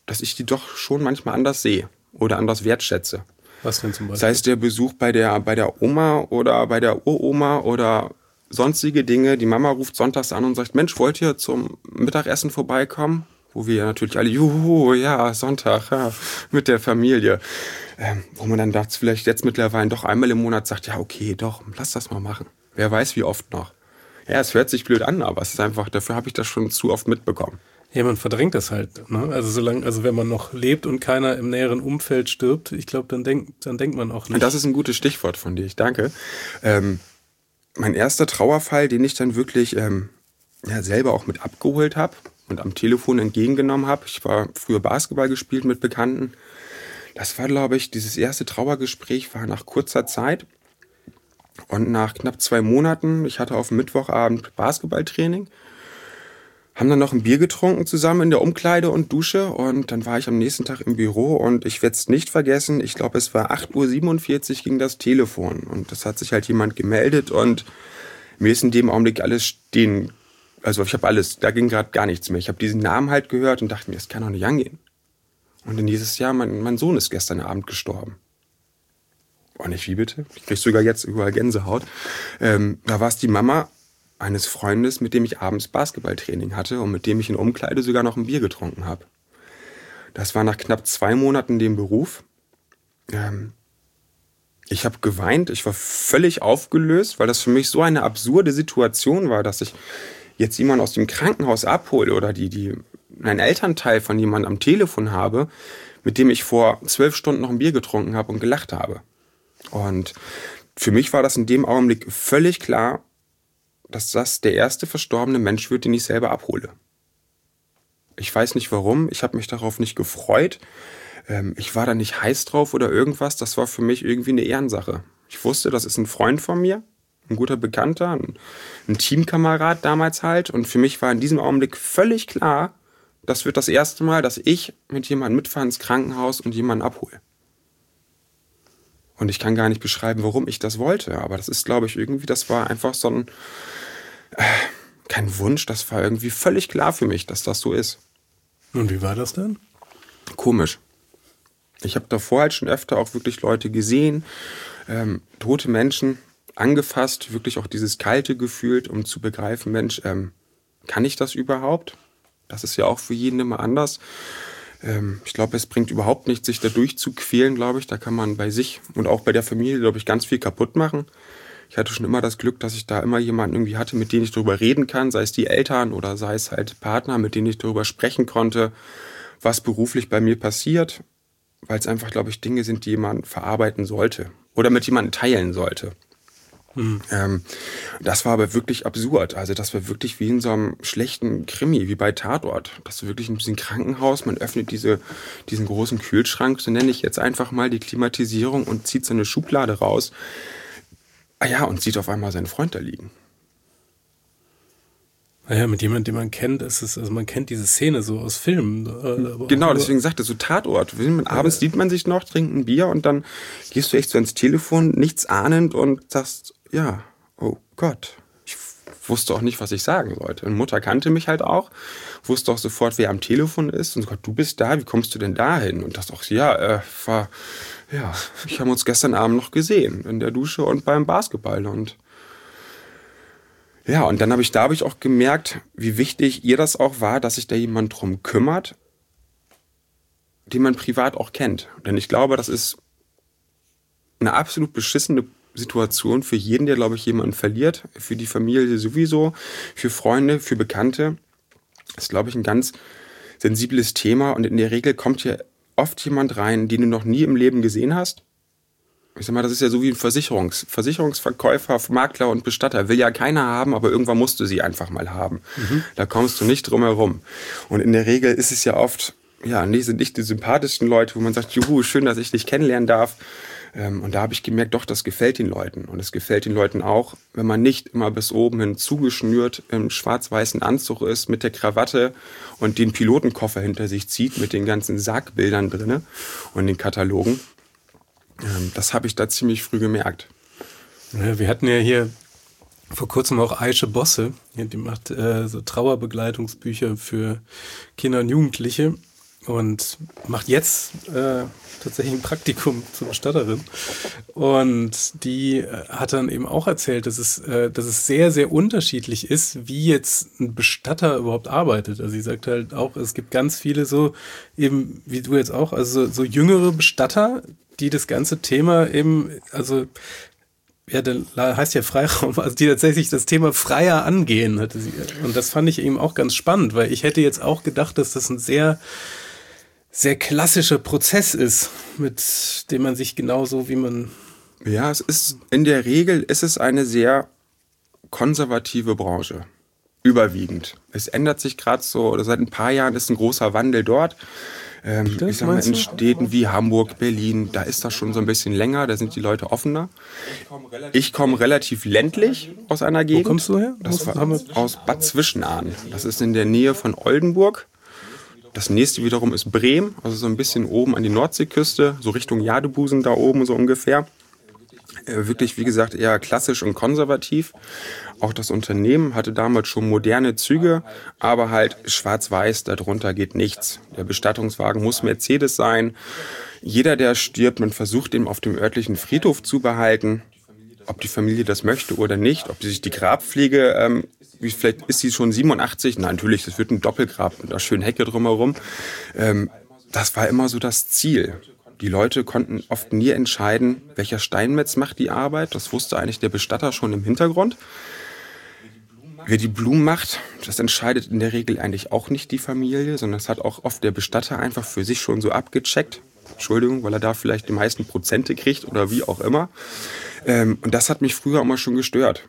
dass ich die doch schon manchmal anders sehe oder anders wertschätze. Was denn zum Beispiel? Sei es der Besuch bei der, bei der Oma oder bei der Uroma oder sonstige Dinge. Die Mama ruft sonntags an und sagt, Mensch, wollt ihr zum Mittagessen vorbeikommen? Wo wir ja natürlich alle, juhu, ja, Sonntag, ja, mit der Familie. Ähm, wo man dann dachte, vielleicht jetzt mittlerweile doch einmal im Monat sagt, ja, okay, doch, lass das mal machen. Wer weiß, wie oft noch. Ja, es hört sich blöd an, aber es ist einfach, dafür habe ich das schon zu oft mitbekommen. Ja, man verdrängt das halt. Ne? Also solange, also wenn man noch lebt und keiner im näheren Umfeld stirbt, ich glaube, dann denkt, dann denkt man auch nicht. Das ist ein gutes Stichwort von dir, ich danke. Ähm, mein erster Trauerfall, den ich dann wirklich ähm, ja, selber auch mit abgeholt habe und am Telefon entgegengenommen habe. Ich war früher Basketball gespielt mit Bekannten. Das war, glaube ich, dieses erste Trauergespräch war nach kurzer Zeit. Und nach knapp zwei Monaten, ich hatte auf dem Mittwochabend Basketballtraining, haben dann noch ein Bier getrunken zusammen in der Umkleide und Dusche. Und dann war ich am nächsten Tag im Büro und ich werde es nicht vergessen. Ich glaube, es war acht Uhr siebenundvierzig ging das Telefon. Und das hat sich halt jemand gemeldet und mir ist in dem Augenblick alles stehen. Also ich habe alles, da ging gerade gar nichts mehr. Ich habe diesen Namen halt gehört und dachte mir, das kann doch nicht angehen. Und dann dieses Jahr, mein, mein Sohn ist gestern Abend gestorben. Oh, nicht wie bitte? Ich krieg sogar jetzt überall Gänsehaut. Ähm, da war es die Mama eines Freundes, mit dem ich abends Basketballtraining hatte und mit dem ich in Umkleide sogar noch ein Bier getrunken habe. Das war nach knapp zwei Monaten dem Beruf. Ähm, ich habe geweint, ich war völlig aufgelöst, weil das für mich so eine absurde Situation war, dass ich jetzt jemanden aus dem Krankenhaus abhole oder die, die, einen Elternteil von jemandem am Telefon habe, mit dem ich vor zwölf Stunden noch ein Bier getrunken habe und gelacht habe. Und für mich war das in dem Augenblick völlig klar, dass das der erste verstorbene Mensch wird, den ich selber abhole. Ich weiß nicht warum, ich habe mich darauf nicht gefreut. Ähm, ich war da nicht heiß drauf oder irgendwas. Das war für mich irgendwie eine Ehrensache. Ich wusste, das ist ein Freund von mir, ein guter Bekannter, ein, ein Teamkamerad damals halt. Und für mich war in diesem Augenblick völlig klar, das wird das erste Mal, dass ich mit jemandem mitfahre ins Krankenhaus und jemanden abhole. Und ich kann gar nicht beschreiben, warum ich das wollte. Aber das ist, glaube ich, irgendwie, das war einfach so ein, äh, kein Wunsch, das war irgendwie völlig klar für mich, dass das so ist. Und wie war das denn? Komisch. Ich habe davor halt schon öfter auch wirklich Leute gesehen, ähm, tote Menschen angefasst, wirklich auch dieses Kalte gefühlt, um zu begreifen, Mensch, ähm, kann ich das überhaupt? Das ist ja auch für jeden immer anders. Ich glaube, es bringt überhaupt nichts, sich da durchzuquälen, glaube ich. Da kann man bei sich und auch bei der Familie, glaube ich, ganz viel kaputt machen. Ich hatte schon immer das Glück, dass ich da immer jemanden irgendwie hatte, mit dem ich darüber reden kann, sei es die Eltern oder sei es halt Partner, mit denen ich darüber sprechen konnte, was beruflich bei mir passiert, weil es einfach, glaube ich, Dinge sind, die jemand verarbeiten sollte oder mit jemandem teilen sollte. Mhm. Ähm, das war aber wirklich absurd. Also das war wirklich wie in so einem schlechten Krimi, wie bei Tatort. Das war wirklich in diesem Krankenhaus, man öffnet diese, diesen großen Kühlschrank, so nenne ich jetzt einfach mal die Klimatisierung und zieht so eine Schublade raus. Ah ja, und sieht auf einmal seinen Freund da liegen. Naja, mit jemandem, den man kennt, ist es, also man kennt diese Szene so aus Filmen. Aber genau, deswegen sagte so Tatort. Abends sieht man sich noch, trinkt ein Bier und dann gehst du echt so ins Telefon, nichts ahnend und sagst, ja, oh Gott. Ich wusste auch nicht, was ich sagen sollte. Und Mutter kannte mich halt auch, wusste auch sofort, wer am Telefon ist und so, du bist da, wie kommst du denn da hin? Und das auch, ja, äh, war, ja, ich habe uns gestern Abend noch gesehen, in der Dusche und beim Basketball und ja, und dann habe ich, da habe ich auch gemerkt, wie wichtig ihr das auch war, dass sich da jemand drum kümmert, den man privat auch kennt. Denn ich glaube, das ist eine absolut beschissene Situation für jeden, der, glaube ich, jemanden verliert. Für die Familie sowieso, für Freunde, für Bekannte. Das ist, glaube ich, ein ganz sensibles Thema. Und in der Regel kommt hier oft jemand rein, den du noch nie im Leben gesehen hast. Ich sag mal, das ist ja so wie ein Versicherungs- Versicherungsverkäufer, Makler und Bestatter. Will ja keiner haben, aber irgendwann musst du sie einfach mal haben. Mhm. Da kommst du nicht drum herum. Und in der Regel ist es ja oft, ja, nee, sind nicht die sympathischsten Leute, wo man sagt, juhu, schön, dass ich dich kennenlernen darf. Und da habe ich gemerkt, doch, das gefällt den Leuten. Und es gefällt den Leuten auch, wenn man nicht immer bis oben hin zugeschnürt im schwarz-weißen Anzug ist, mit der Krawatte und den Pilotenkoffer hinter sich zieht, mit den ganzen Sargbildern drinne und den Katalogen. Das habe ich da ziemlich früh gemerkt. Ja, wir hatten ja hier vor kurzem auch Aische Bosse, die macht äh, so Trauerbegleitungsbücher für Kinder und Jugendliche. und macht jetzt äh, tatsächlich ein Praktikum zur Bestatterin. Und die äh, hat dann eben auch erzählt, dass es, äh, dass es sehr, sehr unterschiedlich ist, wie jetzt ein Bestatter überhaupt arbeitet. Also sie sagt halt auch, es gibt ganz viele so, eben wie du jetzt auch, also so, so jüngere Bestatter, die das ganze Thema eben, also ja, dann heißt ja Freiraum, also die tatsächlich das Thema freier angehen, hatte sie. Und das fand ich eben auch ganz spannend, weil ich hätte jetzt auch gedacht, dass das ein sehr sehr klassischer Prozess ist, mit dem man sich genauso wie man... Ja, es ist in der Regel ist es eine sehr konservative Branche, überwiegend. Es ändert sich gerade so, oder seit ein paar Jahren ist ein großer Wandel dort. Ähm, ich sag mal, in Städten wie Hamburg, Berlin, da ist das schon so ein bisschen länger, da sind die Leute offener. Ich komme relativ ländlich aus einer Gegend. Wo kommst du her? Das war aus Bad Zwischenahn. Das ist in der Nähe von Oldenburg. Das nächste wiederum ist Bremen, also so ein bisschen oben an die Nordseeküste, so Richtung Jadebusen da oben so ungefähr. Äh, wirklich, wie gesagt, eher klassisch und konservativ. Auch das Unternehmen hatte damals schon moderne Züge, aber halt schwarz-weiß, darunter geht nichts. Der Bestattungswagen muss Mercedes sein. Jeder, der stirbt, man versucht, ihn auf dem örtlichen Friedhof zu behalten. Ob die Familie das möchte oder nicht, ob die sich die Grabpflege... Ähm, Wie, vielleicht ist sie schon siebenundachtzig. Nein, natürlich, das wird ein Doppelgrab mit einer schönen Hecke drumherum. Ähm, das war immer so das Ziel. Die Leute konnten oft nie entscheiden, welcher Steinmetz macht die Arbeit. Das wusste eigentlich der Bestatter schon im Hintergrund. Wer die Blumen macht, das entscheidet in der Regel eigentlich auch nicht die Familie, sondern das hat auch oft der Bestatter einfach für sich schon so abgecheckt. Entschuldigung, weil er da vielleicht die meisten Prozente kriegt oder wie auch immer. Ähm, und das hat mich früher immer schon gestört.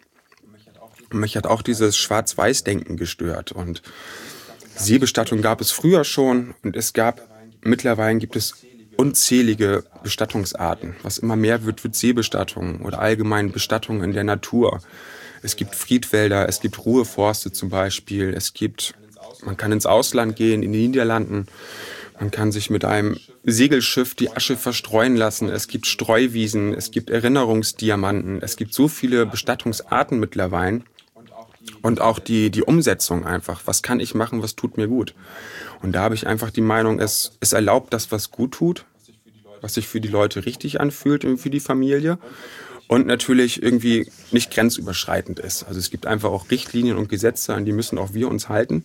Mich hat auch dieses Schwarz-Weiß-Denken gestört. Und Seebestattung gab es früher schon und es gab, mittlerweile gibt es unzählige Bestattungsarten. Was immer mehr wird, wird Seebestattung oder allgemein Bestattung in der Natur. Es gibt Friedwälder, es gibt Ruheforste zum Beispiel. Es gibt, man kann ins Ausland gehen, in die Niederlanden. Man kann sich mit einem Segelschiff die Asche verstreuen lassen. Es gibt Streuwiesen, es gibt Erinnerungsdiamanten. Es gibt so viele Bestattungsarten mittlerweile. Und auch die, die Umsetzung einfach. Was kann ich machen, was tut mir gut? Und da habe ich einfach die Meinung, es, es erlaubt das, was gut tut, was sich für die Leute richtig anfühlt und für die Familie. Und natürlich irgendwie nicht grenzüberschreitend ist. Also es gibt einfach auch Richtlinien und Gesetze, an die müssen auch wir uns halten.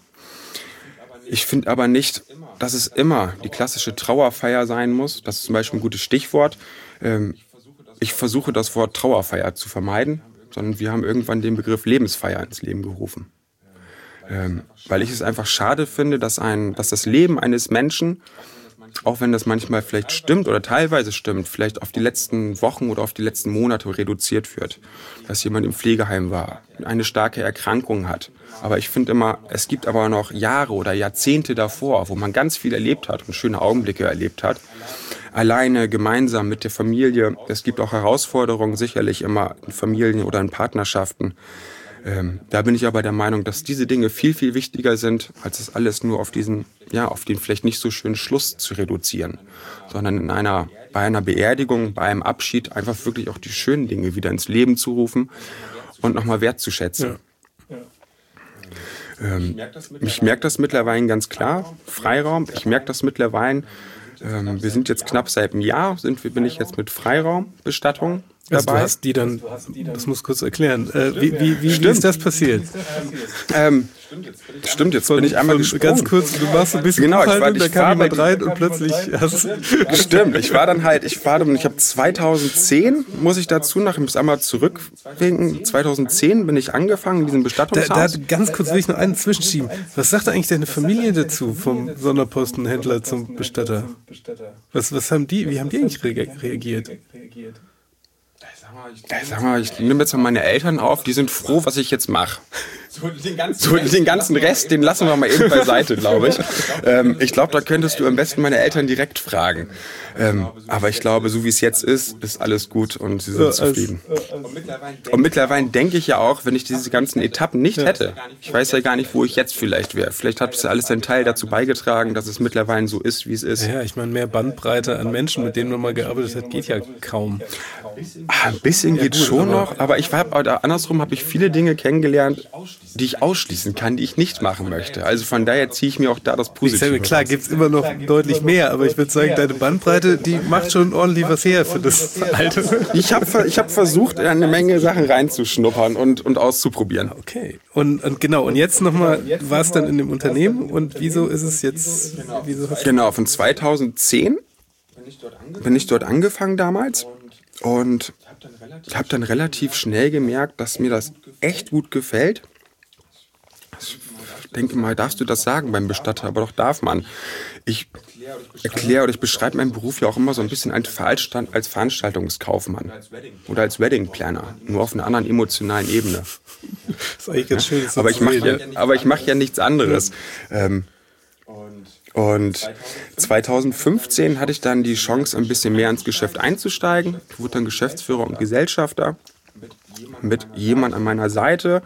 Ich finde aber nicht, dass es immer die klassische Trauerfeier sein muss. Das ist zum Beispiel ein gutes Stichwort. Ich versuche das Wort Trauerfeier zu vermeiden, sondern wir haben irgendwann den Begriff Lebensfeier ins Leben gerufen. Ähm, weil ich es einfach schade finde, dass, ein, dass das Leben eines Menschen, auch wenn das manchmal vielleicht stimmt oder teilweise stimmt, vielleicht auf die letzten Wochen oder auf die letzten Monate reduziert wird. Dass jemand im Pflegeheim war, eine starke Erkrankung hat. Aber ich finde immer, es gibt aber noch Jahre oder Jahrzehnte davor, wo man ganz viel erlebt hat und schöne Augenblicke erlebt hat. Alleine, gemeinsam mit der Familie. Es gibt auch Herausforderungen sicherlich immer in Familien oder in Partnerschaften. Ähm, da bin ich aber der Meinung, dass diese Dinge viel, viel wichtiger sind, als es alles nur auf diesen, ja, auf den vielleicht nicht so schönen Schluss zu reduzieren. Sondern in einer, bei einer Beerdigung, bei einem Abschied einfach wirklich auch die schönen Dinge wieder ins Leben zu rufen und nochmal wertzuschätzen. Ja. Ähm, ich merke das mittlerweile ganz klar, Freiraum. Ich merke das mittlerweile. Ähm, wir sind jetzt knapp seit einem Jahr, sind, bin ich jetzt mit Freiraumbestattung dabei. Also du hast die dann, das muss kurz erklären, äh, wie, wie, wie, wie ist das passiert? Ähm, stimmt, jetzt bin ich einmal gesprungen. Ganz kurz, du machst ein bisschen genau, Buchhaltung, ich war, ich da kam war jemand rein und plötzlich hast du... Stimmt, ich war dann halt, ich war dann, ich habe zweitausendzehn, muss ich dazu noch, ich muss einmal zurückwinken, zweitausendzehn bin ich angefangen in diesem Bestattungshaus. Da, da ganz kurz will ich noch einen zwischenschieben. Was sagt eigentlich deine Familie dazu, vom Sonderpostenhändler zum Bestatter? Was, was haben die, wie haben die eigentlich reagiert? Sag mal, ich nehme jetzt mal meine Eltern auf, die sind froh, was ich jetzt mache. So, den ganzen, so, den ganzen Rest, den lassen wir mal eben beiseite, glaube ich. Ähm, ich glaube, da könntest du am besten meine Eltern direkt fragen. Ähm, aber ich glaube, so wie es jetzt ist, ist alles gut und sie sind ja, zufrieden. Also, und mittlerweile denke ich ja auch, wenn ich diese ganzen Etappen nicht hätte, ich weiß ja gar nicht, wo ich jetzt vielleicht wäre. Vielleicht hat es ja alles einen Teil dazu beigetragen, dass es mittlerweile so ist, wie es ist. Ja, ich meine, mehr Bandbreite an Menschen, mit denen man mal gearbeitet hat, geht ja kaum. Ein bisschen geht ja, gut, schon aber noch, aber ich war, andersrum habe ich viele Dinge kennengelernt, die ich ausschließen kann, die ich nicht machen möchte. Also von daher ziehe ich mir auch da das Positive. Ja, klar, gibt es immer noch deutlich mehr, aber ich würde sagen, deine Bandbreite, die macht schon ordentlich was her für das Alter. Ich habe ich hab versucht, in eine Menge Sachen reinzuschnuppern und, und auszuprobieren. Okay, und, und genau, und jetzt nochmal, war es dann in dem Unternehmen und wieso ist es jetzt... Wieso hast genau, von zweitausendzehn bin ich dort angefangen damals und ich habe dann relativ schnell gemerkt, dass mir das echt gut gefällt. Ich denke mal, darfst du das sagen beim Bestatter, aber doch darf man. Ich erkläre oder ich beschreibe meinen Beruf ja auch immer so ein bisschen als Veranstaltungskaufmann oder als Wedding Planner, nur auf einer anderen emotionalen Ebene. Das ist eigentlich ganz schön. Aber ich mache ja, aber ich mache ja nichts anderes. Ähm, Und zweitausendfünfzehn hatte ich dann die Chance, ein bisschen mehr ins Geschäft einzusteigen. Ich wurde dann Geschäftsführer und Gesellschafter mit jemand an meiner Seite,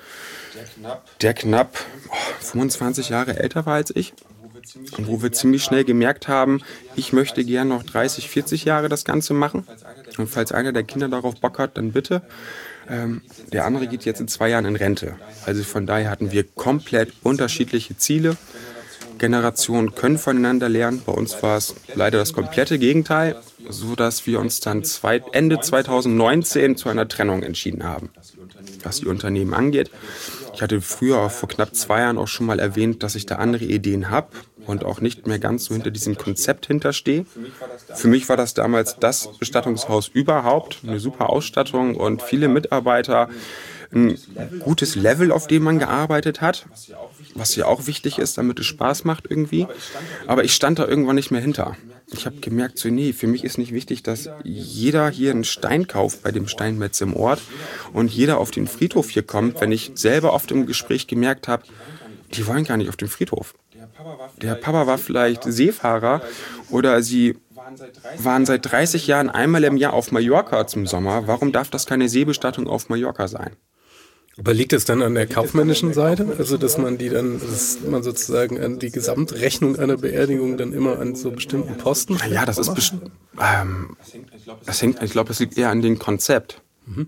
der knapp oh, fünfundzwanzig Jahre älter war als ich. Und wo wir ziemlich schnell gemerkt haben, ich möchte gern noch dreißig, vierzig Jahre das Ganze machen. Und falls einer der Kinder darauf Bock hat, dann bitte. Ähm, der andere geht jetzt in zwei Jahren in Rente. Also von daher hatten wir komplett unterschiedliche Ziele. Generationen können voneinander lernen. Bei uns war es leider das komplette Gegenteil, so dass wir uns dann zwei, Ende zweitausendneunzehn zu einer Trennung entschieden haben, was die Unternehmen angeht. Ich hatte früher, vor knapp zwei Jahren, auch schon mal erwähnt, dass ich da andere Ideen habe und auch nicht mehr ganz so hinter diesem Konzept hinterstehe. Für mich war das damals das Bestattungshaus überhaupt, eine super Ausstattung und viele Mitarbeiter, ein gutes Level, auf dem man gearbeitet hat, was ja auch wichtig ist, damit es Spaß macht irgendwie. Aber ich stand da irgendwann nicht mehr hinter. Ich habe gemerkt, so nee, für mich ist nicht wichtig, dass jeder hier einen Stein kauft bei dem Steinmetz im Ort und jeder auf den Friedhof hier kommt, wenn ich selber oft im Gespräch gemerkt habe, die wollen gar nicht auf den Friedhof. Der Papa war vielleicht Seefahrer oder sie waren seit dreißig Jahren einmal im Jahr auf Mallorca zum Sommer. Warum darf das keine Seebestattung auf Mallorca sein? Aber liegt es dann an der kaufmännischen Seite? Also, dass man die dann, dass man sozusagen an die Gesamtrechnung einer Beerdigung dann immer an so bestimmten Posten stellt? Ja, das ist best- ähm, das hängt, ich glaube, das liegt eher an dem Konzept. Mhm.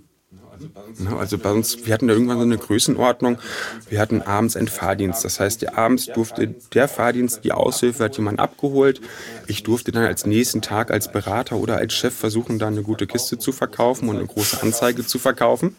Also bei uns, wir hatten da irgendwann so eine Größenordnung. Wir hatten abends einen Fahrdienst. Das heißt, der abends durfte der Fahrdienst, die Aushilfe hat jemand abgeholt. Ich durfte dann als nächsten Tag als Berater oder als Chef versuchen, da eine gute Kiste zu verkaufen und eine große Anzeige zu verkaufen.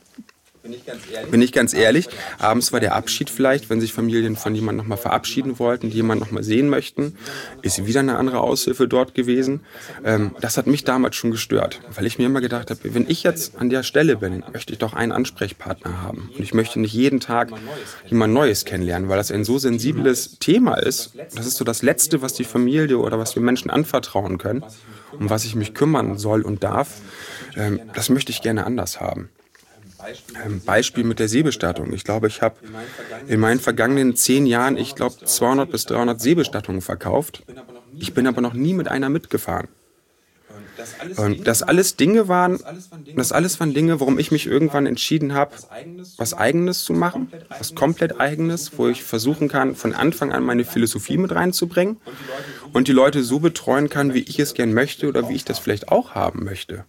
Bin ich ganz ehrlich, abends war der Abschied vielleicht, wenn sich Familien von jemandem nochmal verabschieden wollten, die jemanden nochmal sehen möchten, ist wieder eine andere Aushilfe dort gewesen. Ähm, das hat mich damals schon gestört, weil ich mir immer gedacht habe, wenn ich jetzt an der Stelle bin, möchte ich doch einen Ansprechpartner haben. Und ich möchte nicht jeden Tag jemand Neues kennenlernen, weil das ein so sensibles Thema ist. Das ist so das Letzte, was die Familie oder was wir Menschen anvertrauen können, um was ich mich kümmern soll und darf. Ähm, das möchte ich gerne anders haben. Ein Beispiel mit der Seebestattung. Ich glaube, ich habe in meinen vergangenen zehn Jahren, ich glaube, zweihundert bis dreihundert Seebestattungen verkauft. Ich bin aber noch nie mit einer mitgefahren. Und das alles Dinge waren, das alles waren Dinge, warum ich mich irgendwann entschieden habe, was Eigenes zu machen, was komplett Eigenes, wo ich versuchen kann, von Anfang an meine Philosophie mit reinzubringen und die Leute so betreuen kann, wie ich es gern möchte oder wie ich das vielleicht auch haben möchte.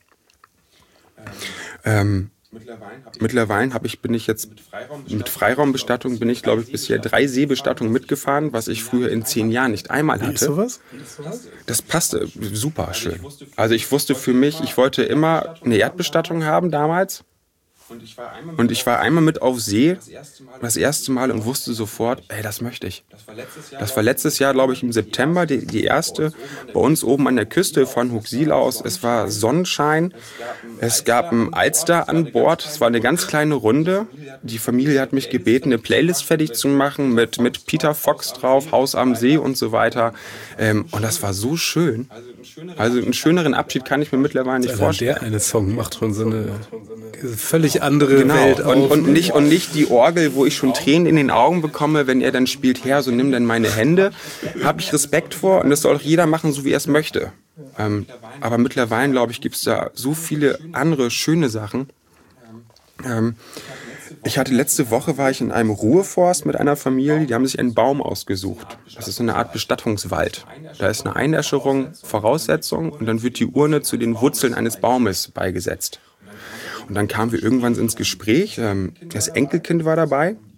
Ähm, Mittlerweile habe ich, bin ich jetzt mit Freiraumbestattung bin ich, glaube ich, bisher drei Seebestattungen mitgefahren, was ich früher in zehn Jahren nicht einmal hatte. Wie ist sowas? Das passte super schön. Also ich wusste für mich, ich wollte immer eine Erdbestattung haben damals. Und ich war einmal mit auf See, das erste Mal, und wusste sofort, ey, das möchte ich. Das war letztes Jahr, glaube ich, im September, die, die erste, bei uns oben an der Küste von Huxil aus. Es war Sonnenschein, es gab ein Alster an Bord, es war eine ganz kleine Runde. Die Familie hat mich gebeten, eine Playlist fertig zu machen mit, mit Peter Fox drauf, Haus am See und so weiter. Ähm, und das war so schön. Also einen schöneren Abschied kann ich mir mittlerweile nicht vorstellen. Der eine Song macht schon so eine völlig andere genau. Welt auf. Und, und, nicht, und nicht die Orgel, wo ich schon Tränen in den Augen bekomme, wenn er dann spielt, Herr, so nimm denn meine Hände. Habe ich Respekt vor und das soll auch jeder machen, so wie er es möchte. Ähm, aber mittlerweile, glaube ich, gibt es da so viele andere schöne Sachen. Ähm, ich hatte letzte Woche, war ich in einem Ruheforst mit einer Familie, die haben sich einen Baum ausgesucht. Das ist so eine Art Bestattungswald. Da ist eine Einäscherung Voraussetzung und dann wird die Urne zu den Wurzeln eines Baumes beigesetzt. Und dann kamen wir irgendwann ins Gespräch, das Enkelkind war dabei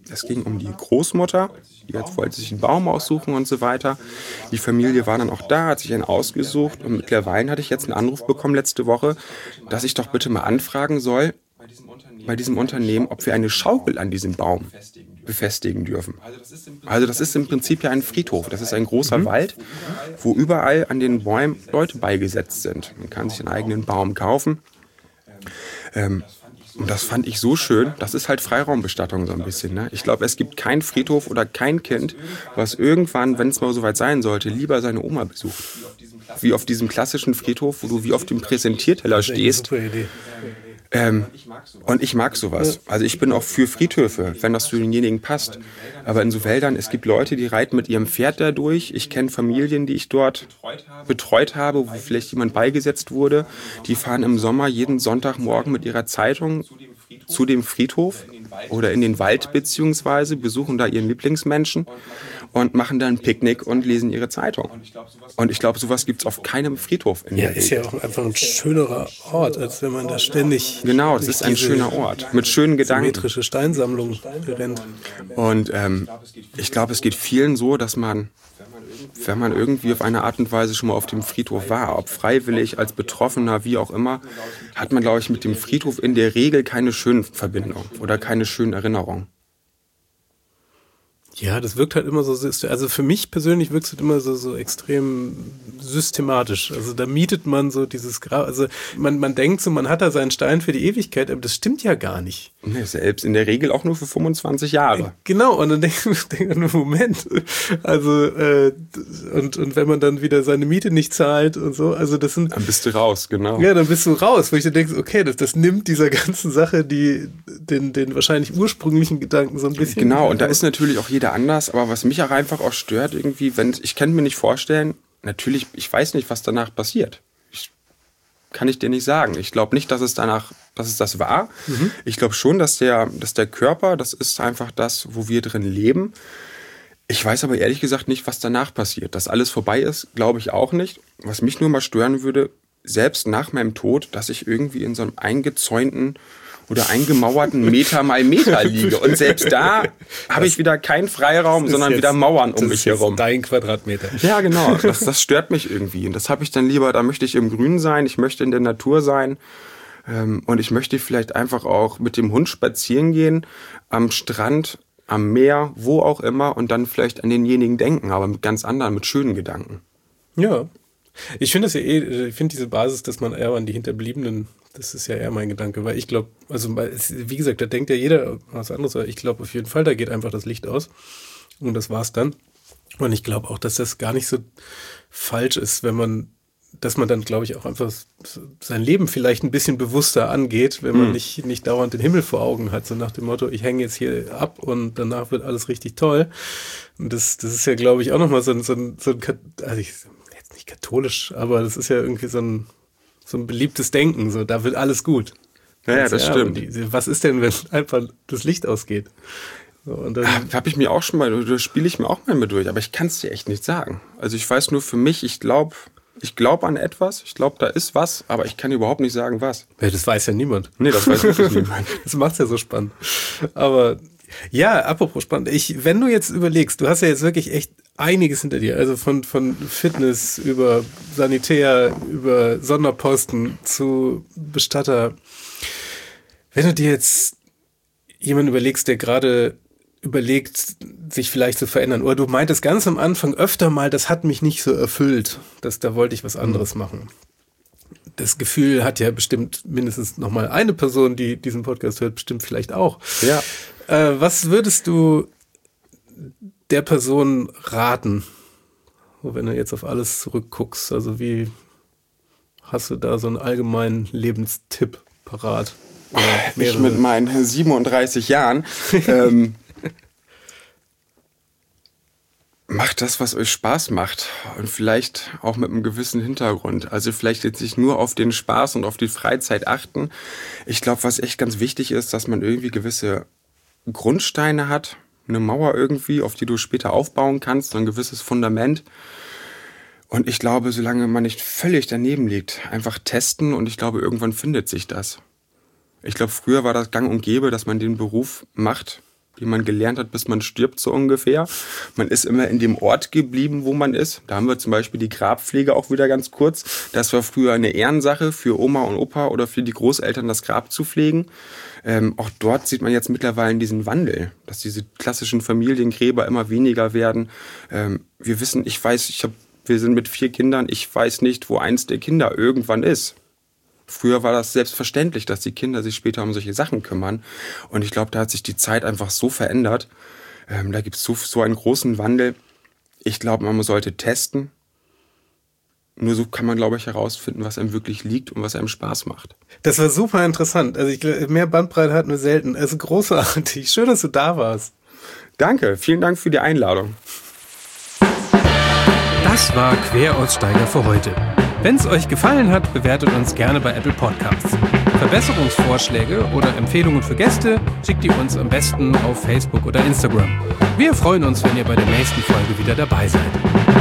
Es ging um die Großmutter, die jetzt wollte sich einen Baum aussuchen und so weiter. Die Familie war dann auch da, hat sich einen ausgesucht und mittlerweile hatte ich jetzt einen Anruf bekommen letzte Woche, dass ich doch bitte mal anfragen soll bei diesem Unternehmen, ob wir eine Schaukel an diesem Baum befestigen dürfen. Also das ist im Prinzip ja ein Friedhof. Das ist ein großer mhm. Wald, wo überall an den Bäumen Leute beigesetzt sind. Man kann sich einen eigenen Baum kaufen. Ähm, Und das fand ich so schön. Das ist halt Freiraumbestattung so ein bisschen. Ne? Ich glaube, es gibt keinen Friedhof oder kein Kind, was irgendwann, wenn es mal so weit sein sollte, lieber seine Oma besucht. Wie auf diesem klassischen Friedhof, wo du wie auf dem Präsentierteller stehst. Ähm, und ich mag sowas. Also ich bin auch für Friedhöfe, wenn das zu denjenigen passt. Aber in so Wäldern, es gibt Leute, die reiten mit ihrem Pferd da durch. Ich kenne Familien, die ich dort betreut habe, wo vielleicht jemand beigesetzt wurde. Die fahren im Sommer jeden Sonntagmorgen mit ihrer Zeitung zu dem Friedhof oder in den Wald beziehungsweise, besuchen da ihren Lieblingsmenschen und machen dann ein Picknick und lesen ihre Zeitung. Und ich glaube, sowas gibt es auf keinem Friedhof in Ja, der ist ja auch einfach ein schönerer Ort, als wenn man da ständig... Genau, das ist ein schöner Ort mit schönen Gedanken. Symmetrische Steinsammlung rennt. Und ähm, ich glaube, es geht vielen so, dass man, wenn man irgendwie auf eine Art und Weise schon mal auf dem Friedhof war, ob freiwillig, als Betroffener, wie auch immer, hat man, glaube ich, mit dem Friedhof in der Regel keine schönen Verbindungen oder keine schönen Erinnerungen. Ja, das wirkt halt immer so, also für mich persönlich wirkt es halt immer so, so extrem systematisch. Also da mietet man so dieses Grab, also man, man denkt so, man hat da seinen Stein für die Ewigkeit, aber das stimmt ja gar nicht. Nee, selbst in der Regel auch nur für fünfundzwanzig Jahre. Genau, und dann denkt man, denk, Moment, also äh, und, und wenn man dann wieder seine Miete nicht zahlt und so, also das sind... Dann bist du raus, genau. Ja, dann bist du raus, wo ich dann denke, okay, das, das nimmt dieser ganzen Sache, die den, den wahrscheinlich ursprünglichen Gedanken so ein bisschen... Genau, und da ist natürlich auch jeder anders, aber was mich auch einfach auch stört irgendwie, wenn ich kann mir nicht vorstellen, natürlich, ich weiß nicht, was danach passiert. Ich, kann ich dir nicht sagen. Ich glaube nicht, dass es danach, dass es das war. Mhm. Ich glaube schon, dass der, dass der Körper, das ist einfach das, wo wir drin leben. Ich weiß aber ehrlich gesagt nicht, was danach passiert. Dass alles vorbei ist, glaube ich auch nicht. Was mich nur mal stören würde, selbst nach meinem Tod, dass ich irgendwie in so einem eingezäunten oder eingemauerten Meter mal Meter liege. Und selbst da habe ich wieder keinen Freiraum, sondern jetzt, wieder Mauern um das mich ist jetzt herum. Dein Quadratmeter. Ja, genau. Das, das stört mich irgendwie. Und das habe ich dann lieber, da möchte ich im Grün sein, ich möchte in der Natur sein. Ähm, und ich möchte vielleicht einfach auch mit dem Hund spazieren gehen, am Strand, am Meer, wo auch immer, und dann vielleicht an denjenigen denken, aber mit ganz anderen, mit schönen Gedanken. Ja. Ich finde das ja eh, ich finde diese Basis, dass man eher an die Hinterbliebenen, das ist ja eher mein Gedanke, weil ich glaube, also wie gesagt, da denkt ja jeder was anderes, aber ich glaube auf jeden Fall, da geht einfach das Licht aus und das war's dann. Und ich glaube auch, dass das gar nicht so falsch ist, wenn man, dass man dann, glaube ich, auch einfach sein Leben vielleicht ein bisschen bewusster angeht, wenn man hm. nicht, nicht dauernd den Himmel vor Augen hat, so nach dem Motto, ich hänge jetzt hier ab und danach wird alles richtig toll. Und das, das ist ja, glaube ich, auch nochmal so ein, so ein, so ein also ich, jetzt nicht katholisch, aber das ist ja irgendwie so ein, so ein beliebtes Denken, so, da wird alles gut. Ja, ja, das ja, stimmt. Die, was ist denn, wenn einfach das Licht ausgeht? So, und dann habe ich mir auch schon mal, das spiele ich mir auch mal mit durch, aber ich kann es dir echt nicht sagen. Also ich weiß nur für mich, ich glaube, ich glaube an etwas, ich glaube, da ist was, aber ich kann überhaupt nicht sagen, was. Ja, das weiß ja niemand. Nee, das weiß wirklich niemand. Das macht es ja so spannend. Aber ja, apropos spannend, ich, wenn du jetzt überlegst, du hast ja jetzt wirklich echt einiges hinter dir, also von, von Fitness über Sanitär, über Sonderposten zu Bestatter. Wenn du dir jetzt jemanden überlegst, der gerade überlegt, sich vielleicht zu verändern, oder du meintest ganz am Anfang öfter mal, das hat mich nicht so erfüllt, dass da wollte ich was anderes mhm. machen. Das Gefühl hat ja bestimmt mindestens noch mal eine Person, die diesen Podcast hört, bestimmt vielleicht auch. Ja. Äh, was würdest du der Person raten, wenn du jetzt auf alles zurückguckst? Also wie hast du da so einen allgemeinen Lebenstipp parat? Ich mit meinen siebenunddreißig Jahren. ähm, macht das, was euch Spaß macht und vielleicht auch mit einem gewissen Hintergrund. Also vielleicht jetzt nicht nur auf den Spaß und auf die Freizeit achten. Ich glaube, was echt ganz wichtig ist, dass man irgendwie gewisse Grundsteine hat, eine Mauer irgendwie, auf die du später aufbauen kannst, so ein gewisses Fundament. Und ich glaube, solange man nicht völlig daneben liegt, einfach testen und ich glaube, irgendwann findet sich das. Ich glaube, früher war das gang und gäbe, dass man den Beruf macht, die man gelernt hat, bis man stirbt, so ungefähr. Man ist immer in dem Ort geblieben, wo man ist. Da haben wir zum Beispiel die Grabpflege auch wieder ganz kurz. Das war früher eine Ehrensache für Oma und Opa oder für die Großeltern, das Grab zu pflegen. Ähm, auch dort sieht man jetzt mittlerweile diesen Wandel, dass diese klassischen Familiengräber immer weniger werden. Ähm, wir wissen, ich weiß, ich hab, wir sind mit vier Kindern, ich weiß nicht, wo eins der Kinder irgendwann ist. Früher war das selbstverständlich, dass die Kinder sich später um solche Sachen kümmern. Und ich glaube, da hat sich die Zeit einfach so verändert. Ähm, da gibt es so, so einen großen Wandel. Ich glaube, man sollte testen. Nur so kann man, glaube ich, herausfinden, was einem wirklich liegt und was einem Spaß macht. Das war super interessant. Also ich, mehr Bandbreite hatten wir selten. Also großartig. Schön, dass du da warst. Danke. Vielen Dank für die Einladung. Das war Queraussteiger für heute. Wenn es euch gefallen hat, bewertet uns gerne bei Apple Podcasts. Verbesserungsvorschläge oder Empfehlungen für Gäste schickt ihr uns am besten auf Facebook oder Instagram. Wir freuen uns, wenn ihr bei der nächsten Folge wieder dabei seid.